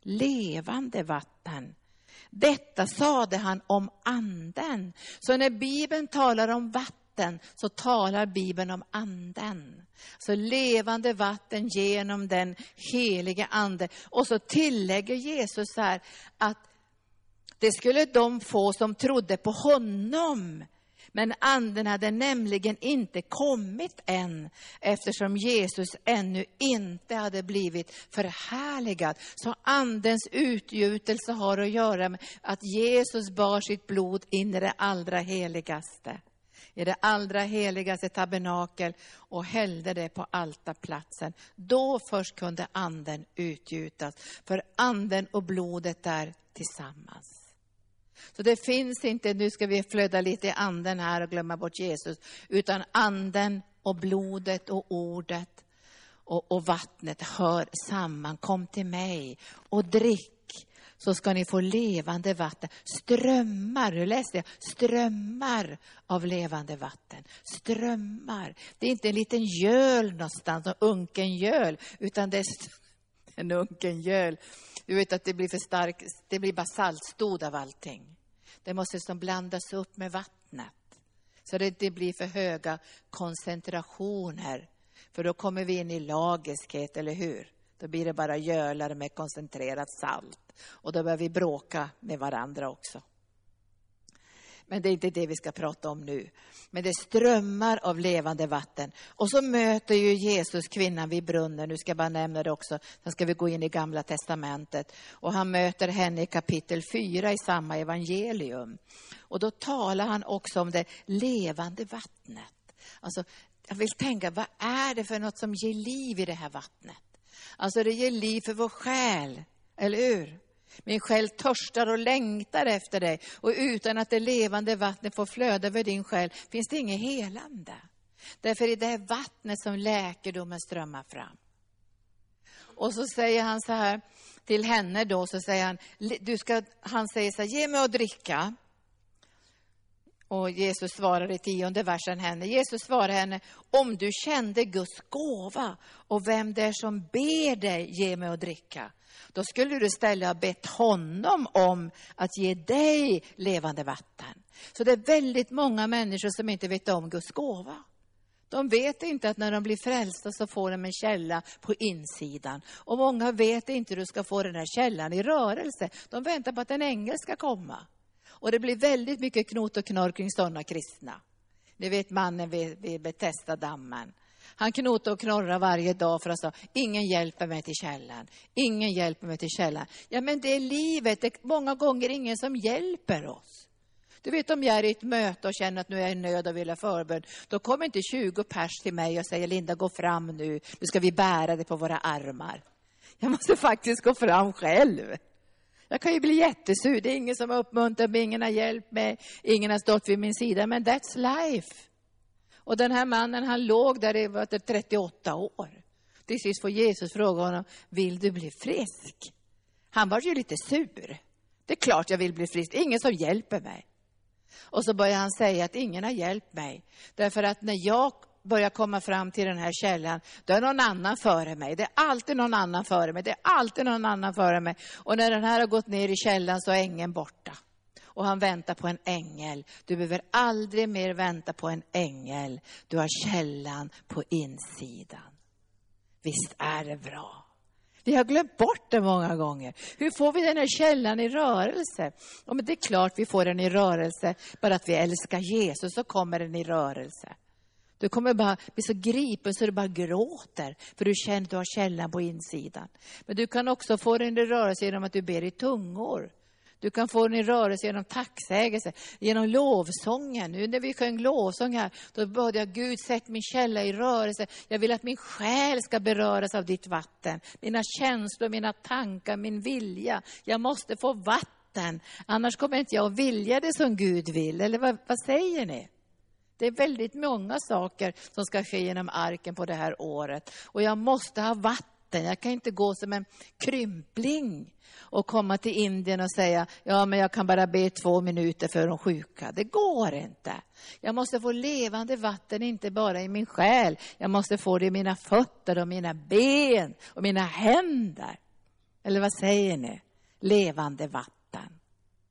Levande vatten. Detta sade han om anden. Så när Bibeln talar om vatten, så talar Bibeln om anden. Så levande vatten genom den helige ande. Och så tillägger Jesus här att det skulle de få som trodde på honom. Men anden hade nämligen inte kommit än, eftersom Jesus ännu inte hade blivit förhärligad. Så andens utgjutelse har att göra med att Jesus bar sitt blod in i det allra heligaste. I det allra heligaste tabernakel och hällde det på altarplatsen. Då först kunde anden utgjutas. För anden och blodet är tillsammans. Så det finns inte, nu ska vi flöda lite i anden här och glömma bort Jesus. Utan anden och blodet och ordet och, och vattnet hör samman. Kom till mig och drick. Så ska ni få levande vatten. Strömmar, hur läste jag? Strömmar av levande vatten. Strömmar. Det är inte en liten göl någonstans, en unken göl. Utan det är en unken göl. Du vet att det blir för stark, det blir bara saltstod av allting. Det måste som blandas upp med vattnet. Så det inte blir för höga koncentrationer. För då kommer vi in i lagiskhet, eller hur? Då blir det bara gölar med koncentrerat salt. Och då börjar vi bråka med varandra också. Men det är inte det vi ska prata om nu. Men det strömmar av levande vatten. Och så möter ju Jesus kvinnan vid brunnen. Nu ska jag bara nämna det också. Sen ska vi gå in i Gamla testamentet. Och han möter henne i kapitel fyra i samma evangelium. Och då talar han också om det levande vattnet. Alltså, jag vill tänka, vad är det för något som ger liv i det här vattnet? Alltså det ger liv för vår själ, eller hur? Min själ törstar och längtar efter dig. Och utan att det levande vattnet får flöda över din själ finns det inget helande. Därför är det här vattnet som läkedomen strömmar fram. Och så säger han så här till henne då, så säger han, du ska, han säger så här, ge mig att dricka. Och Jesus svarar i tionde versen henne. Jesus svarar henne, om du kände Guds gåva och vem det är som ber dig ge mig att dricka. Då skulle du istället ha bett honom om att ge dig levande vatten. Så det är väldigt många människor som inte vet om Guds gåva. De vet inte att när de blir frälsta så får de en källa på insidan. Och många vet inte hur du ska få den här källan i rörelse. De väntar på att en ängel ska komma. Och det blir väldigt mycket knot och knorr kring sådana kristna. Ni vet mannen vid, vid Betesda-dammen. Han knotar och knorrar varje dag för att säga, ingen hjälper mig till källan. Ingen hjälper mig till källan. Ja, men det är livet. Det är många gånger ingen som hjälper oss. Du vet, om jag är i ett möte och känner att nu är jag i nöd och vill ha förbön. Då kommer inte tjugo pers till mig och säger, Linda, gå fram nu. Nu ska vi bära det på våra armar. Jag måste faktiskt gå fram själv. Jag kan ju bli jättesur. Det är ingen som har uppmuntrat mig, ingen har hjälpt mig, ingen har stått vid min sida. Men that's life. Och den här mannen, han låg där i trettioåtta år. Till sist får Jesus fråga honom, vill du bli frisk? Han var ju lite sur. Det är klart jag vill bli frisk. Ingen som hjälper mig. Och så börjar han säga att ingen har hjälpt mig. Därför att när jag börjar komma fram till den här källan, då är någon annan före mig. Det är alltid någon annan före mig. Det är alltid någon annan före mig. Och när den här har gått ner i källan så är ängeln borta. och han väntar på en ängel. Du behöver aldrig mer vänta på en ängel. Du har källan på insidan. Visst är det bra. Vi har glömt bort det många gånger. Hur får vi den här källan i rörelse? Ja, men det är klart vi får den i rörelse. Bara att vi älskar Jesus så kommer den i rörelse. Du kommer bara bli så gripen så du bara gråter. För du känner att du har källan på insidan. Men du kan också få den i rörelse genom att du ber i tungor. Du kan få den i rörelse genom tacksägelse, genom lovsången. Nu när vi sjöng lovsång här, då bad jag Gud, sätt min källa i rörelse. Jag vill att min själ ska beröras av ditt vatten. Mina känslor, mina tankar, min vilja. Jag måste få vatten. Annars kommer inte jag att vilja det som Gud vill. Eller vad, vad säger ni? Det är väldigt många saker som ska ske genom arken på det här året. Och jag måste ha vatten. Jag kan inte gå som en krympling och komma till Indien och säga, ja men jag kan bara be två minuter för de sjuka. Det går inte. Jag måste få levande vatten, inte bara i min själ. Jag måste få det i mina fötter och mina ben och mina händer. Eller vad säger ni? Levande vatten.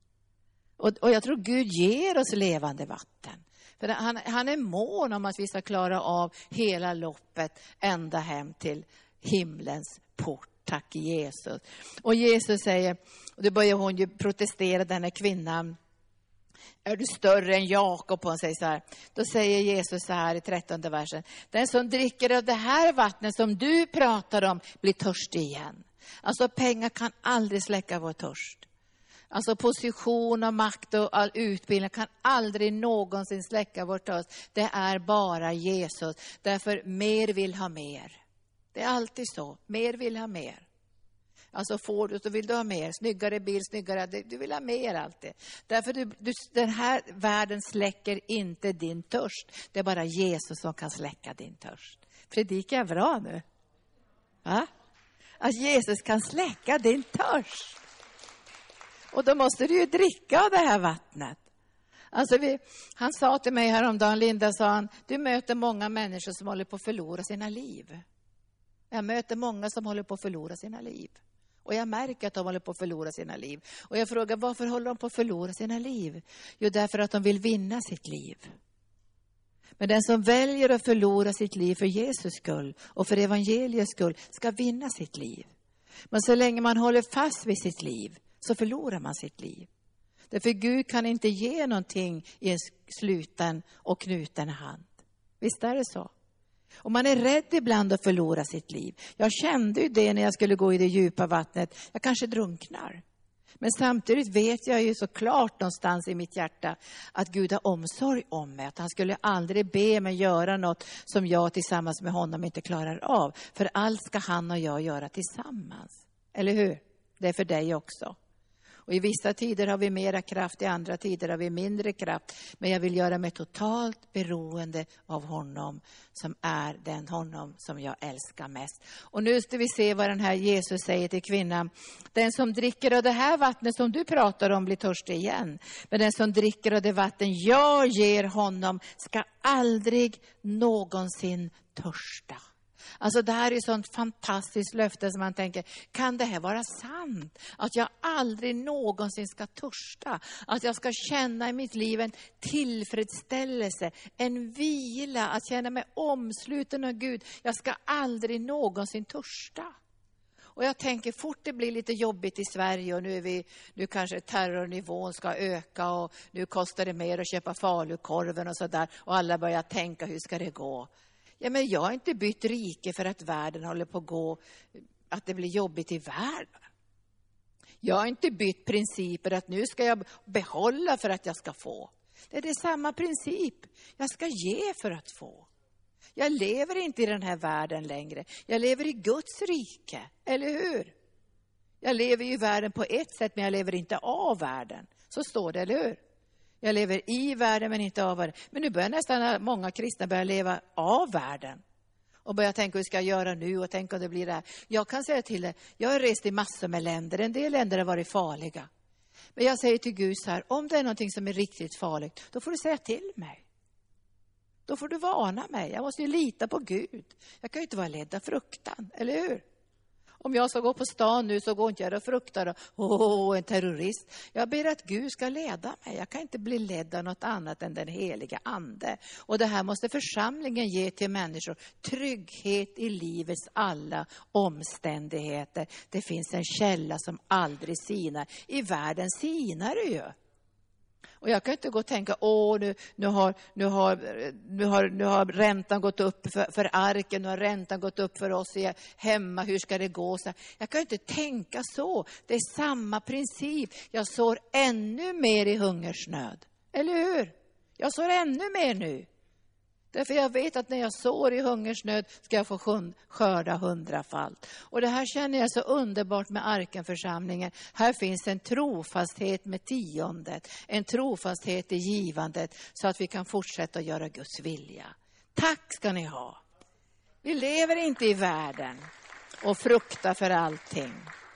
Och, och jag tror Gud ger oss levande vatten. För han, han är mån om att vi ska klara av hela loppet ända hem till himlens port. Tack Jesus. Och Jesus säger, och då börjar hon ju protestera, den här kvinnan. Är du större än Jakob? Och hon säger så här. Då säger Jesus så här i trettonde versen. Den som dricker av det här vattnet som du pratar om blir törstig igen. Alltså pengar kan aldrig släcka vår törst. Alltså position och makt och all utbildning kan aldrig någonsin släcka vår törst. Det är bara Jesus. Därför mer vill ha mer. Det är alltid så. Mer vill ha mer. Alltså får du så vill du ha mer. Snyggare bil, snyggare. Du vill ha mer alltid. Därför du, du, den här världen släcker inte din törst. Det är bara Jesus som kan släcka din törst. Predikar jag bra nu? Va? Att Jesus kan släcka din törst. Och då måste du ju dricka av det här vattnet. Alltså vi, han sa till mig häromdagen, Linda sa han, du möter många människor som håller på att förlora sina liv. Jag möter många som håller på att förlora sina liv. Och jag märker att de håller på att förlora sina liv. Och jag frågar, varför håller de på att förlora sina liv? Jo, därför att de vill vinna sitt liv. Men den som väljer att förlora sitt liv för Jesus skull och för evangeliets skull ska vinna sitt liv. Men så länge man håller fast vid sitt liv så förlorar man sitt liv. Därför Gud kan inte ge någonting i en sluten och knuten hand. Visst är det så? Och man är rädd ibland att förlora sitt liv. Jag kände ju det när jag skulle gå i det djupa vattnet. Jag kanske drunknar. Men samtidigt vet jag ju så klart någonstans i mitt hjärta att Gud har omsorg om mig. Att han skulle aldrig be mig göra något som jag tillsammans med honom inte klarar av. För allt ska han och jag göra tillsammans. Eller hur? Det är för dig också. Och i vissa tider har vi mera kraft, i andra tider har vi mindre kraft. Men jag vill göra mig totalt beroende av honom som är den honom som jag älskar mest. Och nu ska vi se vad den här Jesus säger till kvinnan. Den som dricker av det här vattnet som du pratar om blir törstig igen. Men den som dricker av det vatten jag ger honom ska aldrig någonsin törsta. Alltså det här är ett sånt fantastiskt löfte som man tänker, kan det här vara sant? Att jag aldrig någonsin ska törsta. Att jag ska känna i mitt liv en tillfredsställelse, en vila, att känna mig omsluten av Gud. Jag ska aldrig någonsin törsta. Och jag tänker fort det blir lite jobbigt i Sverige och nu är vi, nu kanske terrornivån ska öka och nu kostar det mer att köpa falukorven och sådär. Och alla börjar tänka, hur ska det gå? Ja, men jag har inte bytt rike för att världen håller på att gå, att det blir jobbigt i världen. Jag har inte bytt principer att nu ska jag behålla för att jag ska få. Det är det samma princip. Jag ska ge för att få. Jag lever inte i den här världen längre. Jag lever i Guds rike, eller hur? Jag lever i världen på ett sätt, men jag lever inte av världen. Så står det, eller hur? Jag lever i världen men inte av världen. Men nu börjar nästan många kristna börja leva av världen. Och börjar tänka hur ska jag göra nu och tänka om det blir det här. Jag kan säga till dig, jag har rest i massor med länder. En del länder har varit farliga. Men jag säger till Gud så här, om det är någonting som är riktigt farligt, då får du säga till mig. Då får du varna mig. Jag måste ju lita på Gud. Jag kan ju inte vara ledd av fruktan, eller hur? Om jag ska gå på stan nu så går inte jag och fruktar, åh, oh, en terrorist. Jag ber att Gud ska leda mig. Jag kan inte bli ledd av något annat än den heliga ande. Och det här måste församlingen ge till människor. Trygghet i livets alla omständigheter. Det finns en källa som aldrig sinar. I världen sinar det ju. Och jag kan inte gå och tänka, åh nu, nu, har, nu, har, nu, har, nu har räntan gått upp för, för arken, nu har räntan gått upp för oss hemma, hur ska det gå? Så jag kan inte tänka så, det är samma princip. Jag sår ännu mer i hungersnöd, eller hur? Jag sår ännu mer nu. Därför jag vet att när jag sår i hungersnöd ska jag få skörda hundrafalt. Och det här känner jag så underbart med Arkenförsamlingen. Här finns en trofasthet med tiondet. En trofasthet i givandet. Så att vi kan fortsätta att göra Guds vilja. Tack ska ni ha. Vi lever inte i världen och fruktar för allting.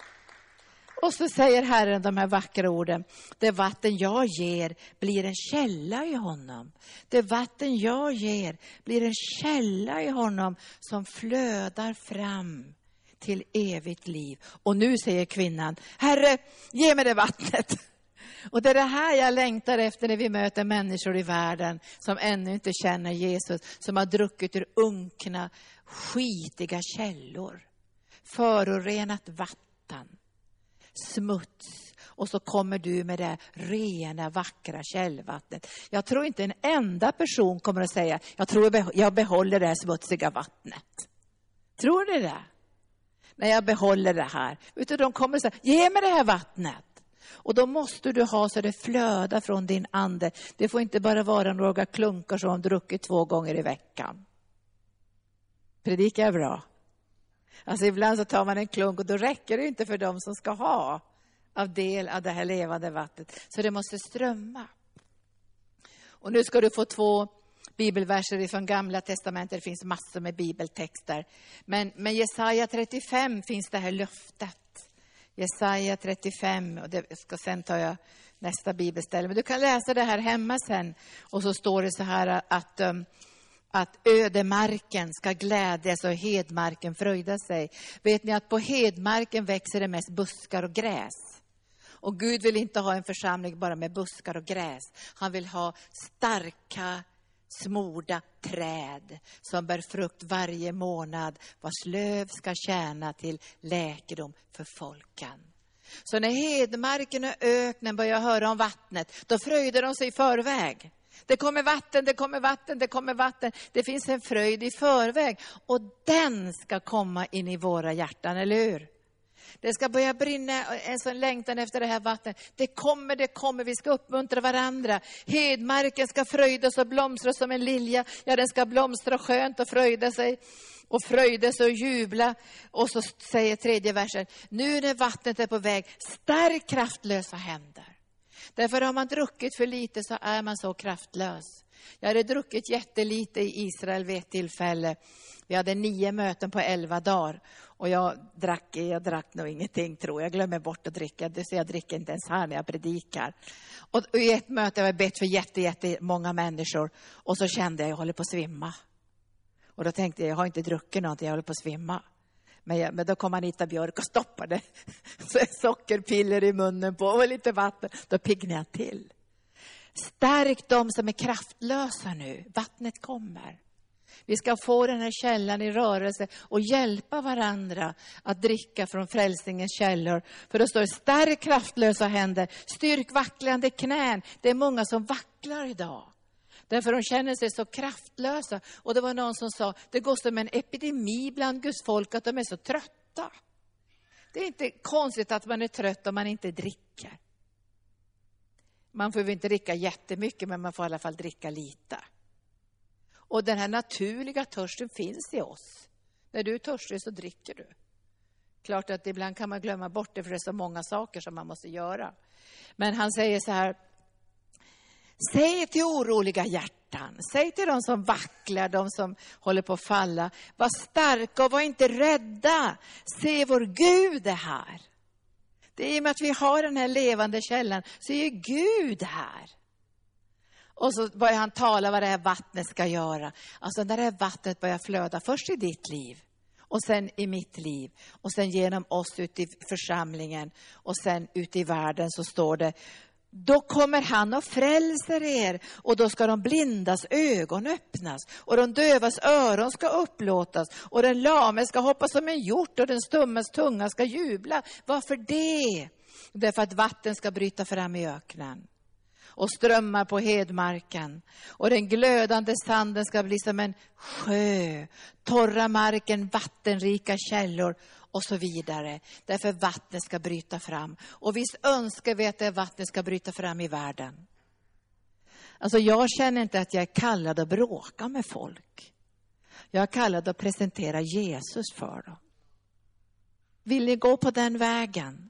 Och så säger Herren de här vackra orden. Det vatten jag ger blir en källa i honom. Det vatten jag ger blir en källa i honom som flödar fram till evigt liv. Och nu säger kvinnan, Herre, ge mig det vattnet. Och det är det här jag längtar efter när vi möter människor i världen som ännu inte känner Jesus. Som har druckit ur unkna, skitiga källor. Förorenat vatten. Smuts. Och så kommer du med det rena, vackra källvattnet. Jag tror inte en enda person kommer att säga, jag tror jag behåller det här smutsiga vattnet. Tror ni det? När jag behåller det här. Utan de kommer att säga, ge mig det här vattnet. Och då måste du ha så det flödar från din ande. Det får inte bara vara några klunkar som druckit två gånger i veckan. Predikar är bra. Alltså ibland så tar man en klunk och då räcker det inte för dem som ska ha av del av det här levande vattnet. Så det måste strömma. Och nu ska du få två bibelverser från Gamla testamentet. Det finns massor med bibeltexter. Men, men Jesaja trettiofem finns det här löftet. Jesaja trettiofem, och det ska sen ta jag nästa bibelställe. Men du kan läsa det här hemma sen. Och så står det så här att... Um, Att ödemarken ska glädjas och hedmarken fröjda sig. Vet ni att på hedmarken växer det mest buskar och gräs. Och Gud vill inte ha en församling bara med buskar och gräs. Han vill ha starka, smorda träd som bär frukt varje månad. Vars löv ska tjäna till läkedom för folken. Så när hedmarken och öknen börjar höra om vattnet, då fröjder de sig i förväg. Det kommer vatten, det kommer vatten, det kommer vatten. Det finns en fröjd i förväg. Och den ska komma in i våra hjärtan, eller hur? Det ska börja brinna en sån längtan efter det här vattnet. Det kommer, det kommer. Vi ska uppmuntra varandra. Hedmarken ska fröjdas och blomstra som en lilja. Ja, den ska blomstra skönt och fröjda sig. Och fröjda sig och jubla. Och så säger tredje versen. Nu när vattnet är på väg, stärk kraftlösa händer. Därför har man druckit för lite så är man så kraftlös. Jag hade druckit jättelite i Israel vid ett tillfälle. Vi hade nio möten på elva dagar. Och jag drack, jag drack nog ingenting tror jag. Jag glömmer bort att dricka. Det så jag dricker inte ens här när jag predikar. Och i ett möte har jag bett för jätte, jätte många människor. Och så kände jag, jag håller på att svimma. Och då tänkte jag, jag har inte druckit någonting, jag håller på att svimma. Men, jag, men då kom Anita Björk och stoppade. Så sockerpiller i munnen på och lite vatten. Då piggade jag till. Stärk de som är kraftlösa nu. Vattnet kommer. Vi ska få den här källan i rörelse och hjälpa varandra att dricka från frälsningens källor. För då står det, stärk kraftlösa händer, styrk vacklande knän. Det är många som vacklar idag. Därför de känner sig så kraftlösa. Och det var någon som sa, det går som en epidemi bland Guds folk att de är så trötta. Det är inte konstigt att man är trött om man inte dricker. Man får ju inte dricka jättemycket, men man får i alla fall dricka lite. Och den här naturliga törsten finns i oss. När du är törstig så dricker du. Klart att ibland kan man glömma bort det för det är så många saker som man måste göra. Men han säger så här. Säg till oroliga hjärtan. Säg till de som vacklar, de som håller på att falla. Var starka och var inte rädda. Se vår Gud är här. Det är i och med att vi har den här levande källan så är Gud här. Och så börjar han tala vad det här vattnet ska göra. Alltså när det här vattnet börjar flöda först i ditt liv. Och sen i mitt liv. Och sen genom oss ut i församlingen. Och sen ut i världen så står det. Då kommer han och frälser er. Och då ska de blindas ögon öppnas. Och de dövas öron ska upplåtas. Och den lame ska hoppa som en hjort. Och den stummes tunga ska jubla. Varför det? Därför att vatten ska bryta fram i öknen. Och strömmar på hedmarken. Och den glödande sanden ska bli som en sjö. Torra marken, vattenrika källor. Och så vidare. Därför vattnet ska bryta fram. Och visst önskar vi att det vattnet ska bryta fram i världen. Alltså jag känner inte att jag är kallad att bråka med folk. Jag är kallad att presentera Jesus för dem. Vill ni gå på den vägen?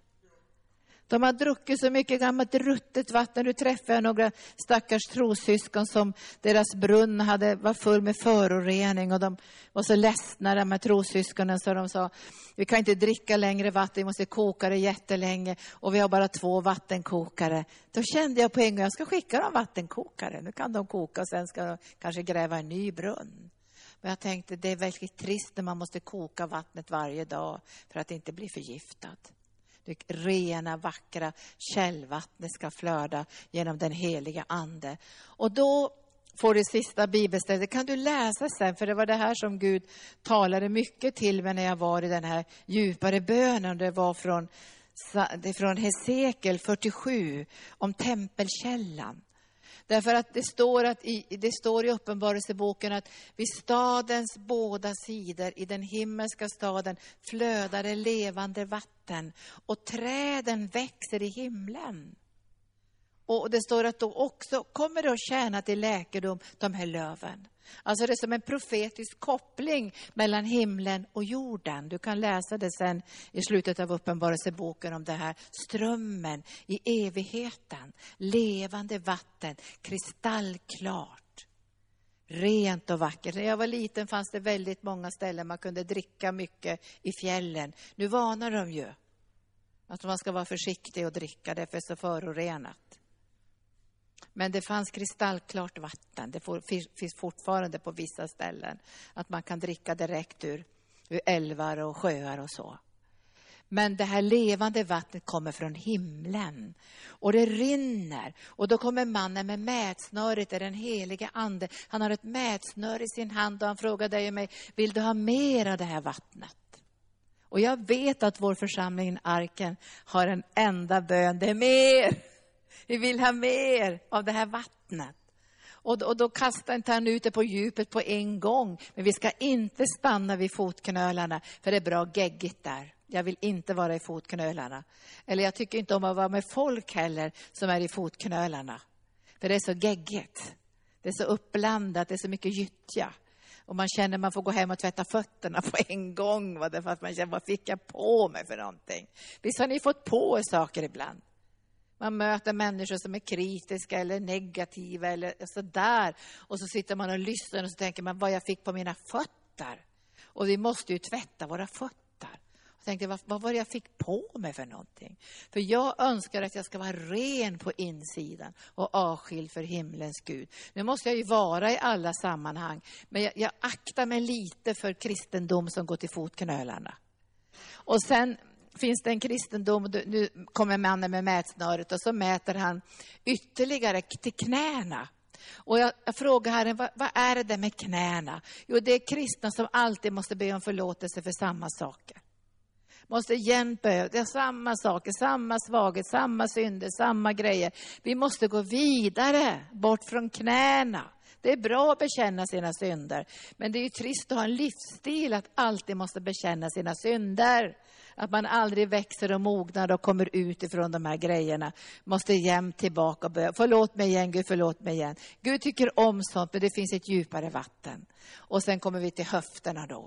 De har druckit så mycket gammalt ruttet vatten. Du träffade några stackars trossyskon som deras brunn hade, var full med förorening. Och de var så ledsna, de här trossyskonen, så de sa, vi kan inte dricka längre vatten, vi måste koka det jättelänge. Och vi har bara två vattenkokare. Då kände jag på en gång, jag ska skicka dem vattenkokare. Nu kan de koka och sen ska de kanske gräva en ny brunn. Men jag tänkte, det är väldigt trist när man måste koka vattnet varje dag för att inte bli förgiftad. Det rena, vackra källvattnet ska flöda genom den heliga ande. Och då får du sista bibelstället. Det kan du läsa sen, för det var det här som Gud talade mycket till mig när jag var i den här djupare bönen. Det var från, det är från Hesekiel fyrtiosju om tempelkällan. Därför att det står, att i, det står i uppenbarelseboken att vid stadens båda sidor i den himmelska staden flödar det levande vatten. Och träden växer i himlen. Och det står att då också kommer det att tjäna till läkedom de här löven. Alltså det är som en profetisk koppling mellan himlen och jorden. Du kan läsa det sen i slutet av uppenbarelseboken om det här. Strömmen i evigheten. Levande vatten. Kristallklart. Rent och vackert. När jag var liten fanns det väldigt många ställen man kunde dricka mycket i fjällen. Nu varnar de ju att man ska vara försiktig och dricka det för så förorenat. Men det fanns kristallklart vatten. Det finns fortfarande på vissa ställen. Att man kan dricka direkt ur, ur älvar och sjöar och så. Men det här levande vattnet kommer från himlen. Och det rinner. Och då kommer mannen med mätsnöret. Det är den heliga ande. Han har ett mätsnöre i sin hand. Och han frågar dig och mig. Vill du ha mer av det här vattnet? Och jag vet att vår församling i Arken har en enda bön. Det är mer. Vi vill ha mer av det här vattnet. Och då, och då kastar inte han ut det på djupet på en gång. Men vi ska inte stanna vid fotknölarna. För det är bra geggigt där. Jag vill inte vara i fotknölarna. Eller jag tycker inte om att vara med folk heller som är i fotknölarna. För det är så geggigt. Det är så uppblandat. Det är så mycket gyttja. Och man känner att man får gå hem och tvätta fötterna på en gång. Va? Därför att man känner, vad fick jag på mig för någonting? Visst har ni fått på er saker ibland? Man möter människor som är kritiska eller negativa eller sådär. Och så sitter man och lyssnar och så tänker man vad jag fick på mina fötter. Och vi måste ju tvätta våra fötter. Och tänkte vad, vad var det jag fick på mig för någonting? För jag önskar att jag ska vara ren på insidan och avskild för himlens Gud. Nu måste jag ju vara i alla sammanhang. Men jag, jag aktar mig lite för kristendom som går till fotknölarna. Och sen finns det en kristendom, nu kommer mannen med mätsnöret och så mäter han ytterligare till knäna. Och jag, jag frågar Herren, vad, vad är det där med knäna? Jo, det är kristna som alltid måste be om förlåtelse för samma saker. Måste jämt be, det är samma saker, samma svaghet, samma synder, samma grejer. Vi måste gå vidare, bort från knäna. Det är bra att bekänna sina synder. Men det är ju trist att ha en livsstil att alltid måste bekänna sina synder. Att man aldrig växer och mognar och kommer ut ifrån de här grejerna. Måste jämt tillbaka och börja. Förlåt mig igen, Gud, förlåt mig igen. Gud tycker om sånt, men det finns ett djupare vatten. Och sen kommer vi till höfterna då.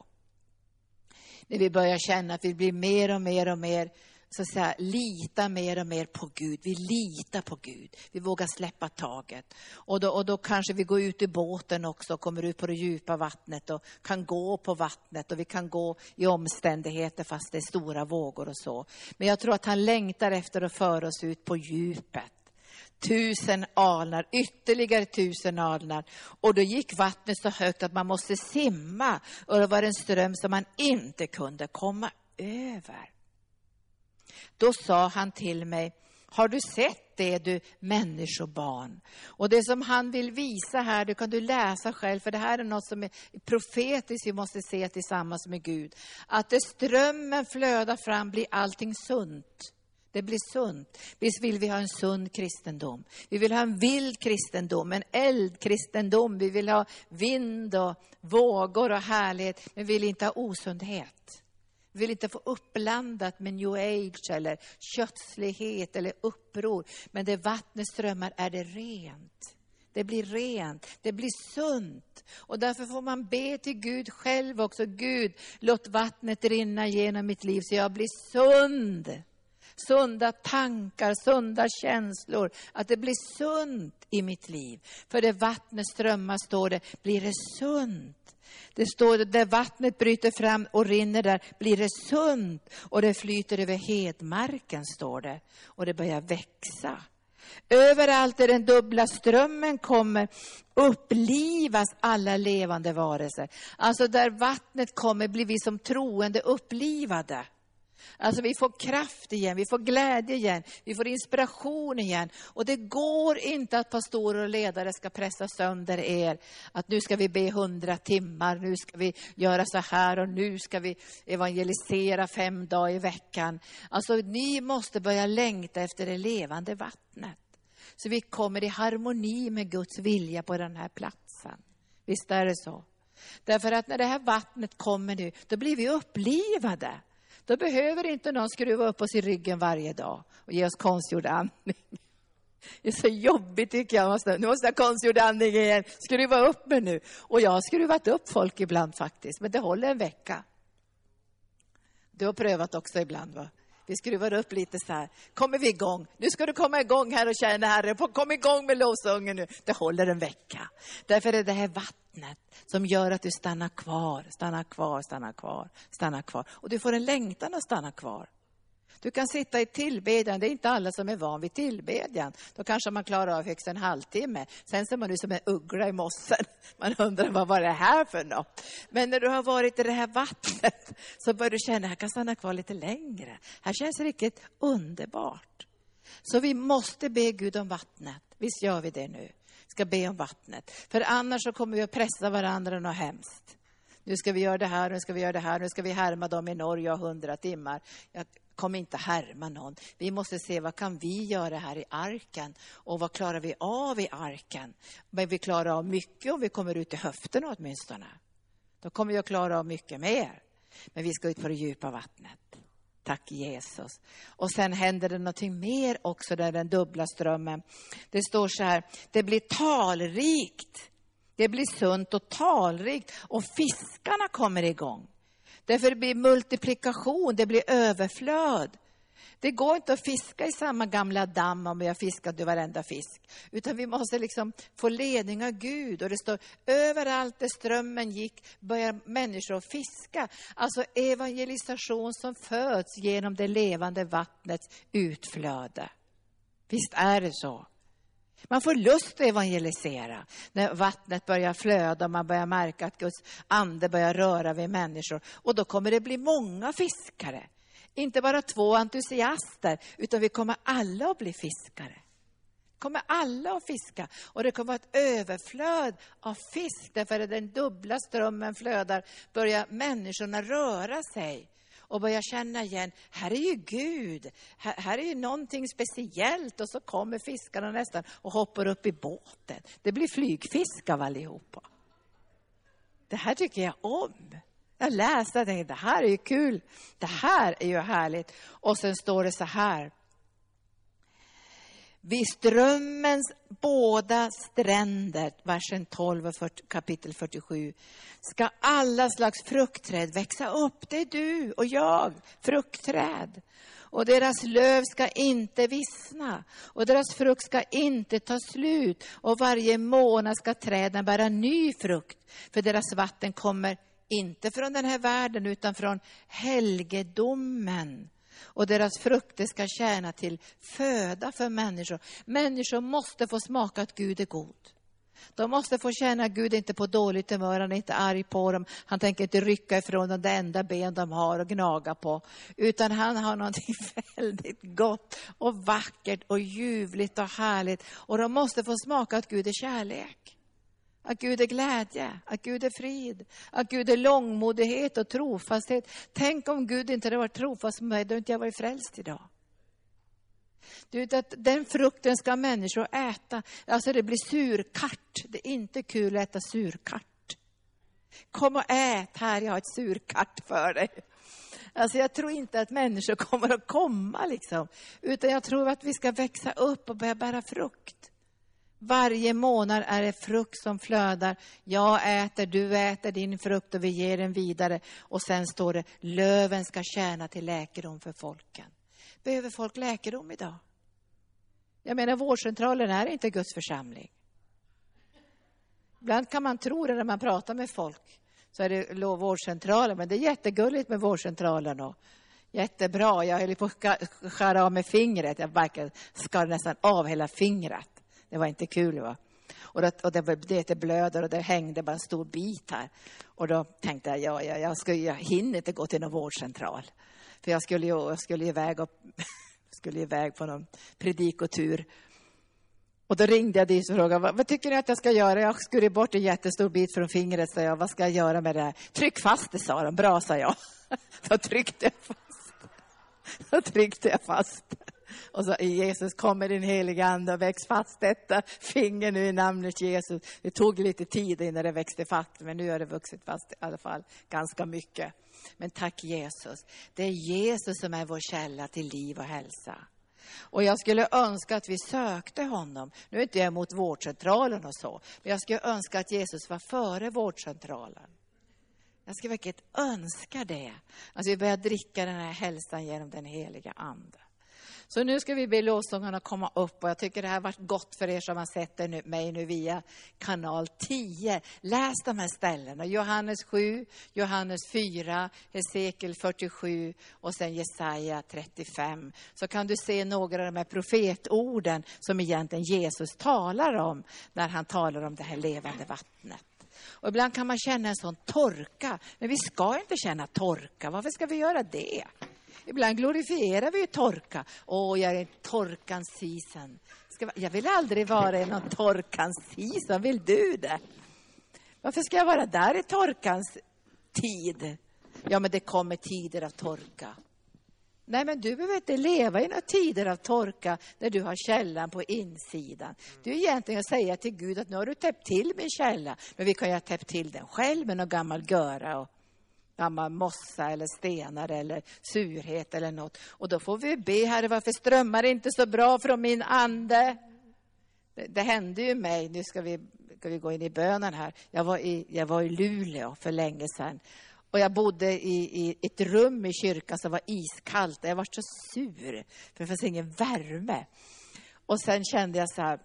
När vi börjar känna att vi blir mer och mer och mer, så att säga, lita mer och mer på Gud. Vi litar på Gud. Vi vågar släppa taget. Och då, och då kanske vi går ut i båten också och kommer ut på det djupa vattnet och kan gå på vattnet. Och vi kan gå i omständigheter fast det är stora vågor och så. Men jag tror att han längtar efter att föra oss ut på djupet. Tusen alnar, ytterligare tusen alnar. Och då gick vattnet så högt att man måste simma. Och det var en ström som man inte kunde komma över. Då sa han till mig: har du sett det, du människobarn? Och det som han vill visa här, det kan du läsa själv. För det här är något som är profetiskt vi måste se tillsammans med Gud. Att det strömmen flödar fram blir allting sunt. Det blir sunt. Visst vill vi ha en sund kristendom. Vi vill ha en vild kristendom, en eldkristendom. Vi vill ha vind och vågor och härlighet. Men vi vill inte ha osundhet. Vi vill inte få uppblandat med new age eller kötslighet eller uppror. Men det vattnet strömmar är det rent. Det blir rent. Det blir sunt. Och därför får man be till Gud själv också. Gud, låt vattnet rinna genom mitt liv så jag blir sund. Sunda tankar, sunda känslor. Att det blir sunt i mitt liv. För det vattnet strömmar, står det, blir det sunt. Det står där vattnet bryter fram och rinner där, blir det sunt. Och det flyter över hedmarken, står det. Och det börjar växa. Överallt där den dubbla strömmen kommer upplivas alla levande varelser. Alltså där vattnet kommer blir vi som troende upplivade. Alltså vi får kraft igen, vi får glädje igen, vi får inspiration igen. Och det går inte att pastorer och ledare ska pressa sönder er. Att nu ska vi be hundra timmar, nu ska vi göra så här och nu ska vi evangelisera fem dagar i veckan. Alltså ni måste börja längta efter det levande vattnet. Så vi kommer i harmoni med Guds vilja på den här platsen. Visst är det så? Därför att när det här vattnet kommer nu, då blir vi upplivade. Då behöver inte någon skruva upp oss i ryggen varje dag och ge oss konstgjord andning. Det är så jobbigt tycker jag. Måste, nu måste jag konstgjord andning igen. Skruva upp mig nu. Och jag har skruvat upp folk ibland faktiskt. Men det håller en vecka. Du har prövat också ibland, va? Vi skruvar upp lite så här. Kommer vi igång? Nu ska du komma igång här och känna Herre. Kom igång med lovsången nu. Det håller en vecka. Därför är det här vattnet som gör att du stannar kvar. Stannar kvar, stannar kvar, stannar kvar. Och du får en längtan att stanna kvar. Du kan sitta i tillbedjan. Det är inte alla som är van vid tillbedjan. Då kanske man klarar av högst en halvtimme. Sen ser man ut som en uggla i mossen. Man undrar vad var det här för något. Men när du har varit i det här vattnet så börjar du känna att jag kan stanna kvar lite längre. Här känns det riktigt underbart. Så vi måste be Gud om vattnet. Visst gör vi det nu. Ska be om vattnet. För annars så kommer vi att pressa varandra något hemskt. Nu ska vi göra det här, nu ska vi göra det här. Nu ska vi härma dem i Norge och hundra timmar. Jag kommer inte härma någon. Vi måste se vad kan vi göra här i arken. Och vad klarar vi av i arken. Men vi klarar av mycket om vi kommer ut i höften åtminstone. Då kommer vi att klara av mycket mer. Men vi ska ut på det djupa vattnet. Tack Jesus. Och sen händer det någonting mer också där den dubbla strömmen. Det står så här. Det blir talrikt. Det blir sunt och talrikt. Och fiskarna kommer igång. Därför det blir multiplikation. Det blir överflöd. Det går inte att fiska i samma gamla damm om vi har fiskat i varenda fisk. Utan vi måste liksom få ledning av Gud. Och det står överallt där strömmen gick börjar människor fiska. Alltså evangelisation som föds genom det levande vattnets utflöde. Visst är det så. Man får lust att evangelisera när vattnet börjar flöda och man börjar märka att Guds ande börjar röra vid människor. Och då kommer det bli många fiskare. Inte bara två entusiaster utan vi kommer alla att bli fiskare. Kommer alla att fiska och det kommer ett överflöd av fisk. Därför att den dubbla strömmen flödar börjar människorna röra sig. Och börja känna igen, här är ju Gud. Här, här är ju någonting speciellt. Och så kommer fiskarna nästan och hoppar upp i båten. Det blir flygfisk av allihopa. Det här tycker jag om. Jag läste och tänkte, det här är ju kul. Det här är ju härligt. Och sen står det så här. Vid strömmens båda stränder, versen tolv och kapitel fyrtiosju, ska alla slags fruktträd växa upp. Det är du och jag, fruktträd. Och deras löv ska inte vissna. Och deras frukt ska inte ta slut. Och varje månad ska träden bära ny frukt. För deras vatten kommer inte från den här världen utan från helgedomen. Och deras frukter ska tjäna till föda för människor. Människor måste få smaka att Gud är god. De måste få känna att Gud inte på dåligt humör, han är inte arg på dem. Han tänker inte rycka ifrån dem det enda ben de har och gnaga på. Utan han har någonting väldigt gott och vackert och ljuvligt och härligt. Och de måste få smaka att Gud är kärlek. Att Gud är glädje, att Gud är frid, att Gud är långmodighet och trofasthet. Tänk om Gud inte hade varit trofast med mig, då inte jag varit frälst idag. Du vet att den frukten ska människor äta. Alltså det blir surkart. Det är inte kul att äta surkart. Kom och ät här, jag har ett surkart för dig. Alltså jag tror inte att människor kommer att komma liksom. Utan jag tror att vi ska växa upp och börja bära frukt. Varje månad är det frukt som flödar. Jag äter, du äter din frukt och vi ger den vidare. Och sen står det, löven ska tjäna till läkedom för folken. Behöver folk läkedom idag? Jag menar, vårdcentralen är inte Guds församling. Ibland kan man tro det när man pratar med folk. Så är det vårdcentralen, men det är jättegulligt med vårdcentralen. Och jättebra, jag höll på att skära av med fingret. Jag bara skar nästan av hela fingret. Det var inte kul, va? Och det, och det, det, det blöder och det hängde bara en stor bit här. Och då tänkte jag, ja, jag, jag, skulle, jag hinner inte gå till någon vårdcentral. För jag skulle ju jag skulle iväg, och, skulle iväg på någon predikotur. Och då ringde jag dit och frågade, vad, vad tycker ni att jag ska göra? Jag skulle bort en jättestor bit från fingret, sa jag. Vad ska jag göra med det här? Tryck fast det, sa de. Bra, sa jag. Då tryckte jag fast. Då tryckte jag fast. Och så, Jesus, kommer din heliga ande och väx fast detta finger nu i namnet Jesus. Det tog lite tid innan det växte fast, men nu har det vuxit fast i alla fall ganska mycket. Men tack Jesus. Det är Jesus som är vår källa till liv och hälsa. Och jag skulle önska att vi sökte honom. Nu är inte jag emot vårdcentralen och så. Men jag skulle önska att Jesus var före vårdcentralen. Jag skulle verkligen önska det. Alltså vi börjar dricka den här hälsan genom den heliga ande. Så nu ska vi be lovsångarna komma upp, och jag tycker det här har varit gott för er som har sett det nu, mig nu via kanal tio. Läs de här ställena. Johannes sju, Johannes fyra, Hesekiel fyrtiosju och sen Jesaja trettiofem. Så kan du se några av de här profetorden som egentligen Jesus talar om när han talar om det här levande vattnet. Och ibland kan man känna en sån torka, men vi ska inte känna torka. Varför ska vi göra det? Ibland glorifierar vi ju torka. Åh, jag är en torkans season. Ska, jag vill aldrig vara i någon torkans season. Vill du det? Varför ska jag vara där i torkans tid? Ja, men det kommer tider av torka. Nej, men du behöver inte leva i några tider av torka när du har källan på insidan. Du är egentligen att säga till Gud att nu har du täppt till min källa. Men vi kan ju ha täppt till den själv med någon gammal göra och gammal mossa eller stenar eller surhet eller något. Och då får vi be, Herre, varför strömmar det inte så bra från min ande? Det, det hände ju mig. Nu ska vi, ska vi gå in i bönen här. Jag var i, jag var i Luleå för länge sedan. Och jag bodde i, i ett rum i kyrkan som var iskallt. Jag var så sur för det fanns ingen värme. Och sen kände jag så här,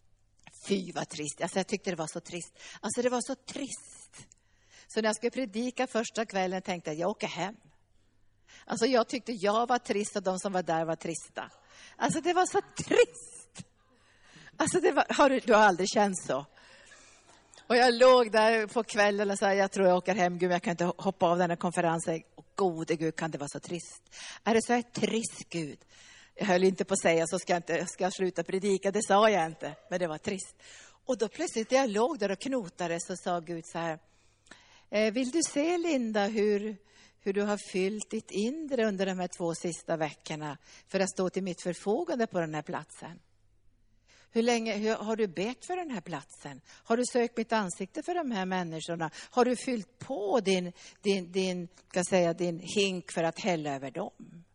fy vad trist. Alltså jag tyckte det var så trist. Alltså det var så trist. Så när jag skulle predika första kvällen tänkte jag, jag åker hem. Alltså jag tyckte jag var trist och de som var där var trista. Alltså det var så trist. Alltså det var, har du, du har aldrig känt så. Och jag låg där på kvällen och sa, jag tror jag åker hem, Gud, jag kan inte hoppa av den här konferensen. Och gode Gud, kan det vara så trist? Är det så här trist, Gud? Jag höll inte på att säga, så ska jag, inte, ska jag sluta predika, det sa jag inte. Men det var trist. Och då plötsligt när jag låg där och knotade så sa Gud så här, vill du se, Linda, hur, hur du har fyllt ditt inre under de här två sista veckorna för att stå till mitt förfogande på den här platsen? Hur länge hur, har du bett för den här platsen? Har du sökt mitt ansikte för de här människorna? Har du fyllt på din, din, din, ska säga, din hink för att hälla över dem?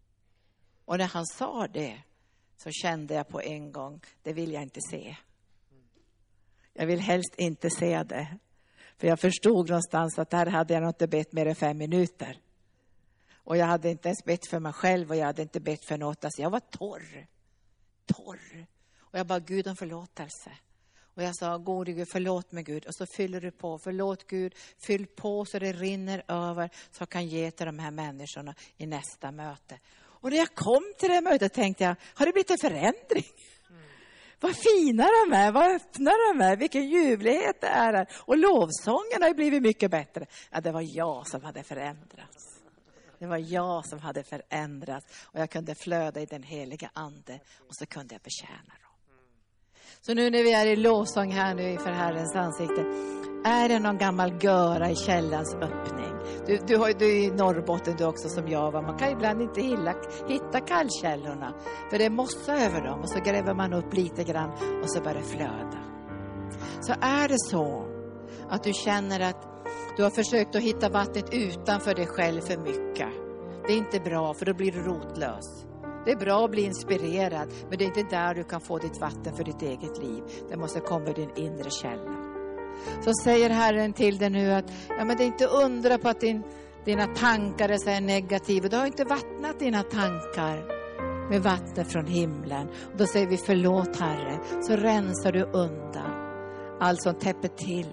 Och när han sa det så kände jag på en gång, det vill jag inte se. Jag vill helst inte se det. För jag förstod någonstans att där hade jag inte bett mer än fem minuter. Och jag hade inte ens bett för mig själv och jag hade inte bett för något. Alltså jag var torr. Torr. Och jag bara, Gud om förlåtelse. Och jag sa, gode Gud, förlåt mig Gud. Och så fyller du på, förlåt Gud. Fyll på så det rinner över så jag kan ge till de här människorna i nästa möte. Och när jag kom till det mötet tänkte jag, har det blivit en förändring? Mm. Vad fina de är, vad öppna de är, vilken ljuvlighet det är här. Och lovsången har ju blivit mycket bättre. Ja, det var jag som hade förändrats. Det var jag som hade förändrats. Och jag kunde flöda i den heliga ande. Och så kunde jag betjäna dem. Så nu när vi är i lovsång här nu inför Herrens ansikte. Är det någon gammal göra i källans öppning? Du, du, har, du är i Norrbotten du också som jag var. Man kan ibland inte hitta, hitta kallkällorna. För det är mossa över dem. Och så gräver man upp lite grann. Och så börjar det flöda. Så är det så att du känner att du har försökt att hitta vattnet utanför dig själv för mycket. Det är inte bra, för då blir du rotlös. Det är bra att bli inspirerad. Men det är inte där du kan få ditt vatten för ditt eget liv. Det måste komma ur din inre källa. Så säger Herren till dig nu att ja, men det är inte undra på att din, dina tankar är så här negativa. Du har inte vattnat dina tankar med vatten från himlen. Och då säger vi förlåt Herre. Så rensar du undan allt som täpper till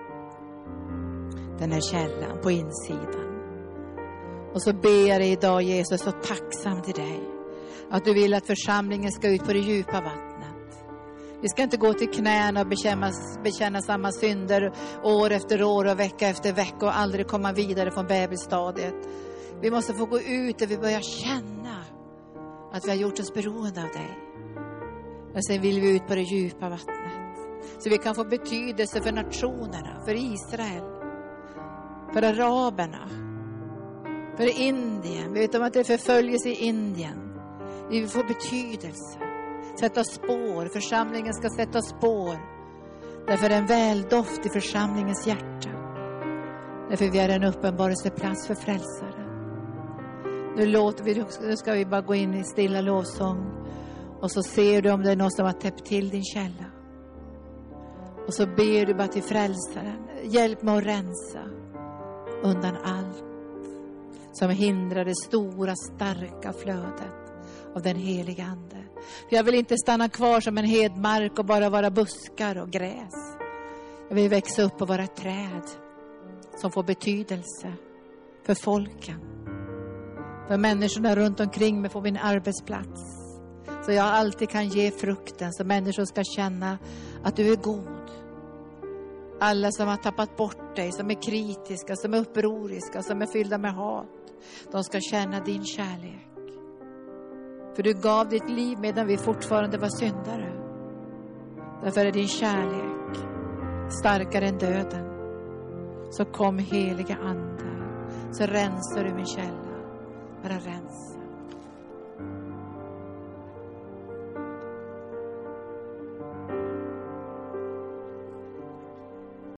den här källan på insidan. Och så ber jag dig idag Jesus så tacksam till dig. Att du vill att församlingen ska ut på det djupa vattnet. Vi ska inte gå till knäna och bekänna, bekänna samma synder år efter år och vecka efter vecka och aldrig komma vidare från bebisstadiet. Vi måste få gå ut och vi börjar känna att vi har gjort oss beroende av dig. Och sen vill vi ut på det djupa vattnet. Så vi kan få betydelse för nationerna, för Israel, för araberna, för Indien. Vi vet om att det är förföljelse i Indien. Vi vill få betydelse. Sätta spår. Församlingen ska sätta spår. Därför är det en väldoft i församlingens hjärta. Därför vi är en uppenbarelseplats för frälsare. Nu, låter vi, nu ska vi bara gå in i stilla lovsång. Och så ser du om det är någon som har täppt till din källa. Och så ber du bara till frälsaren. Hjälp mig att rensa undan allt som hindrar det stora, starka flödet av den heliga ande. För jag vill inte stanna kvar som en hedmark och bara vara buskar och gräs. Jag vill växa upp och vara ett träd som får betydelse för folken. För människorna runt omkring mig får min arbetsplats. Så jag alltid kan ge frukten så människor ska känna att du är god. Alla som har tappat bort dig, som är kritiska, som är upproriska, som är fyllda med hat. De ska känna din kärlek. För du gav ditt liv medan vi fortfarande var syndare. Därför är din kärlek starkare än döden. Så kom heliga ande. Så rensar du min källa. Bara rensa.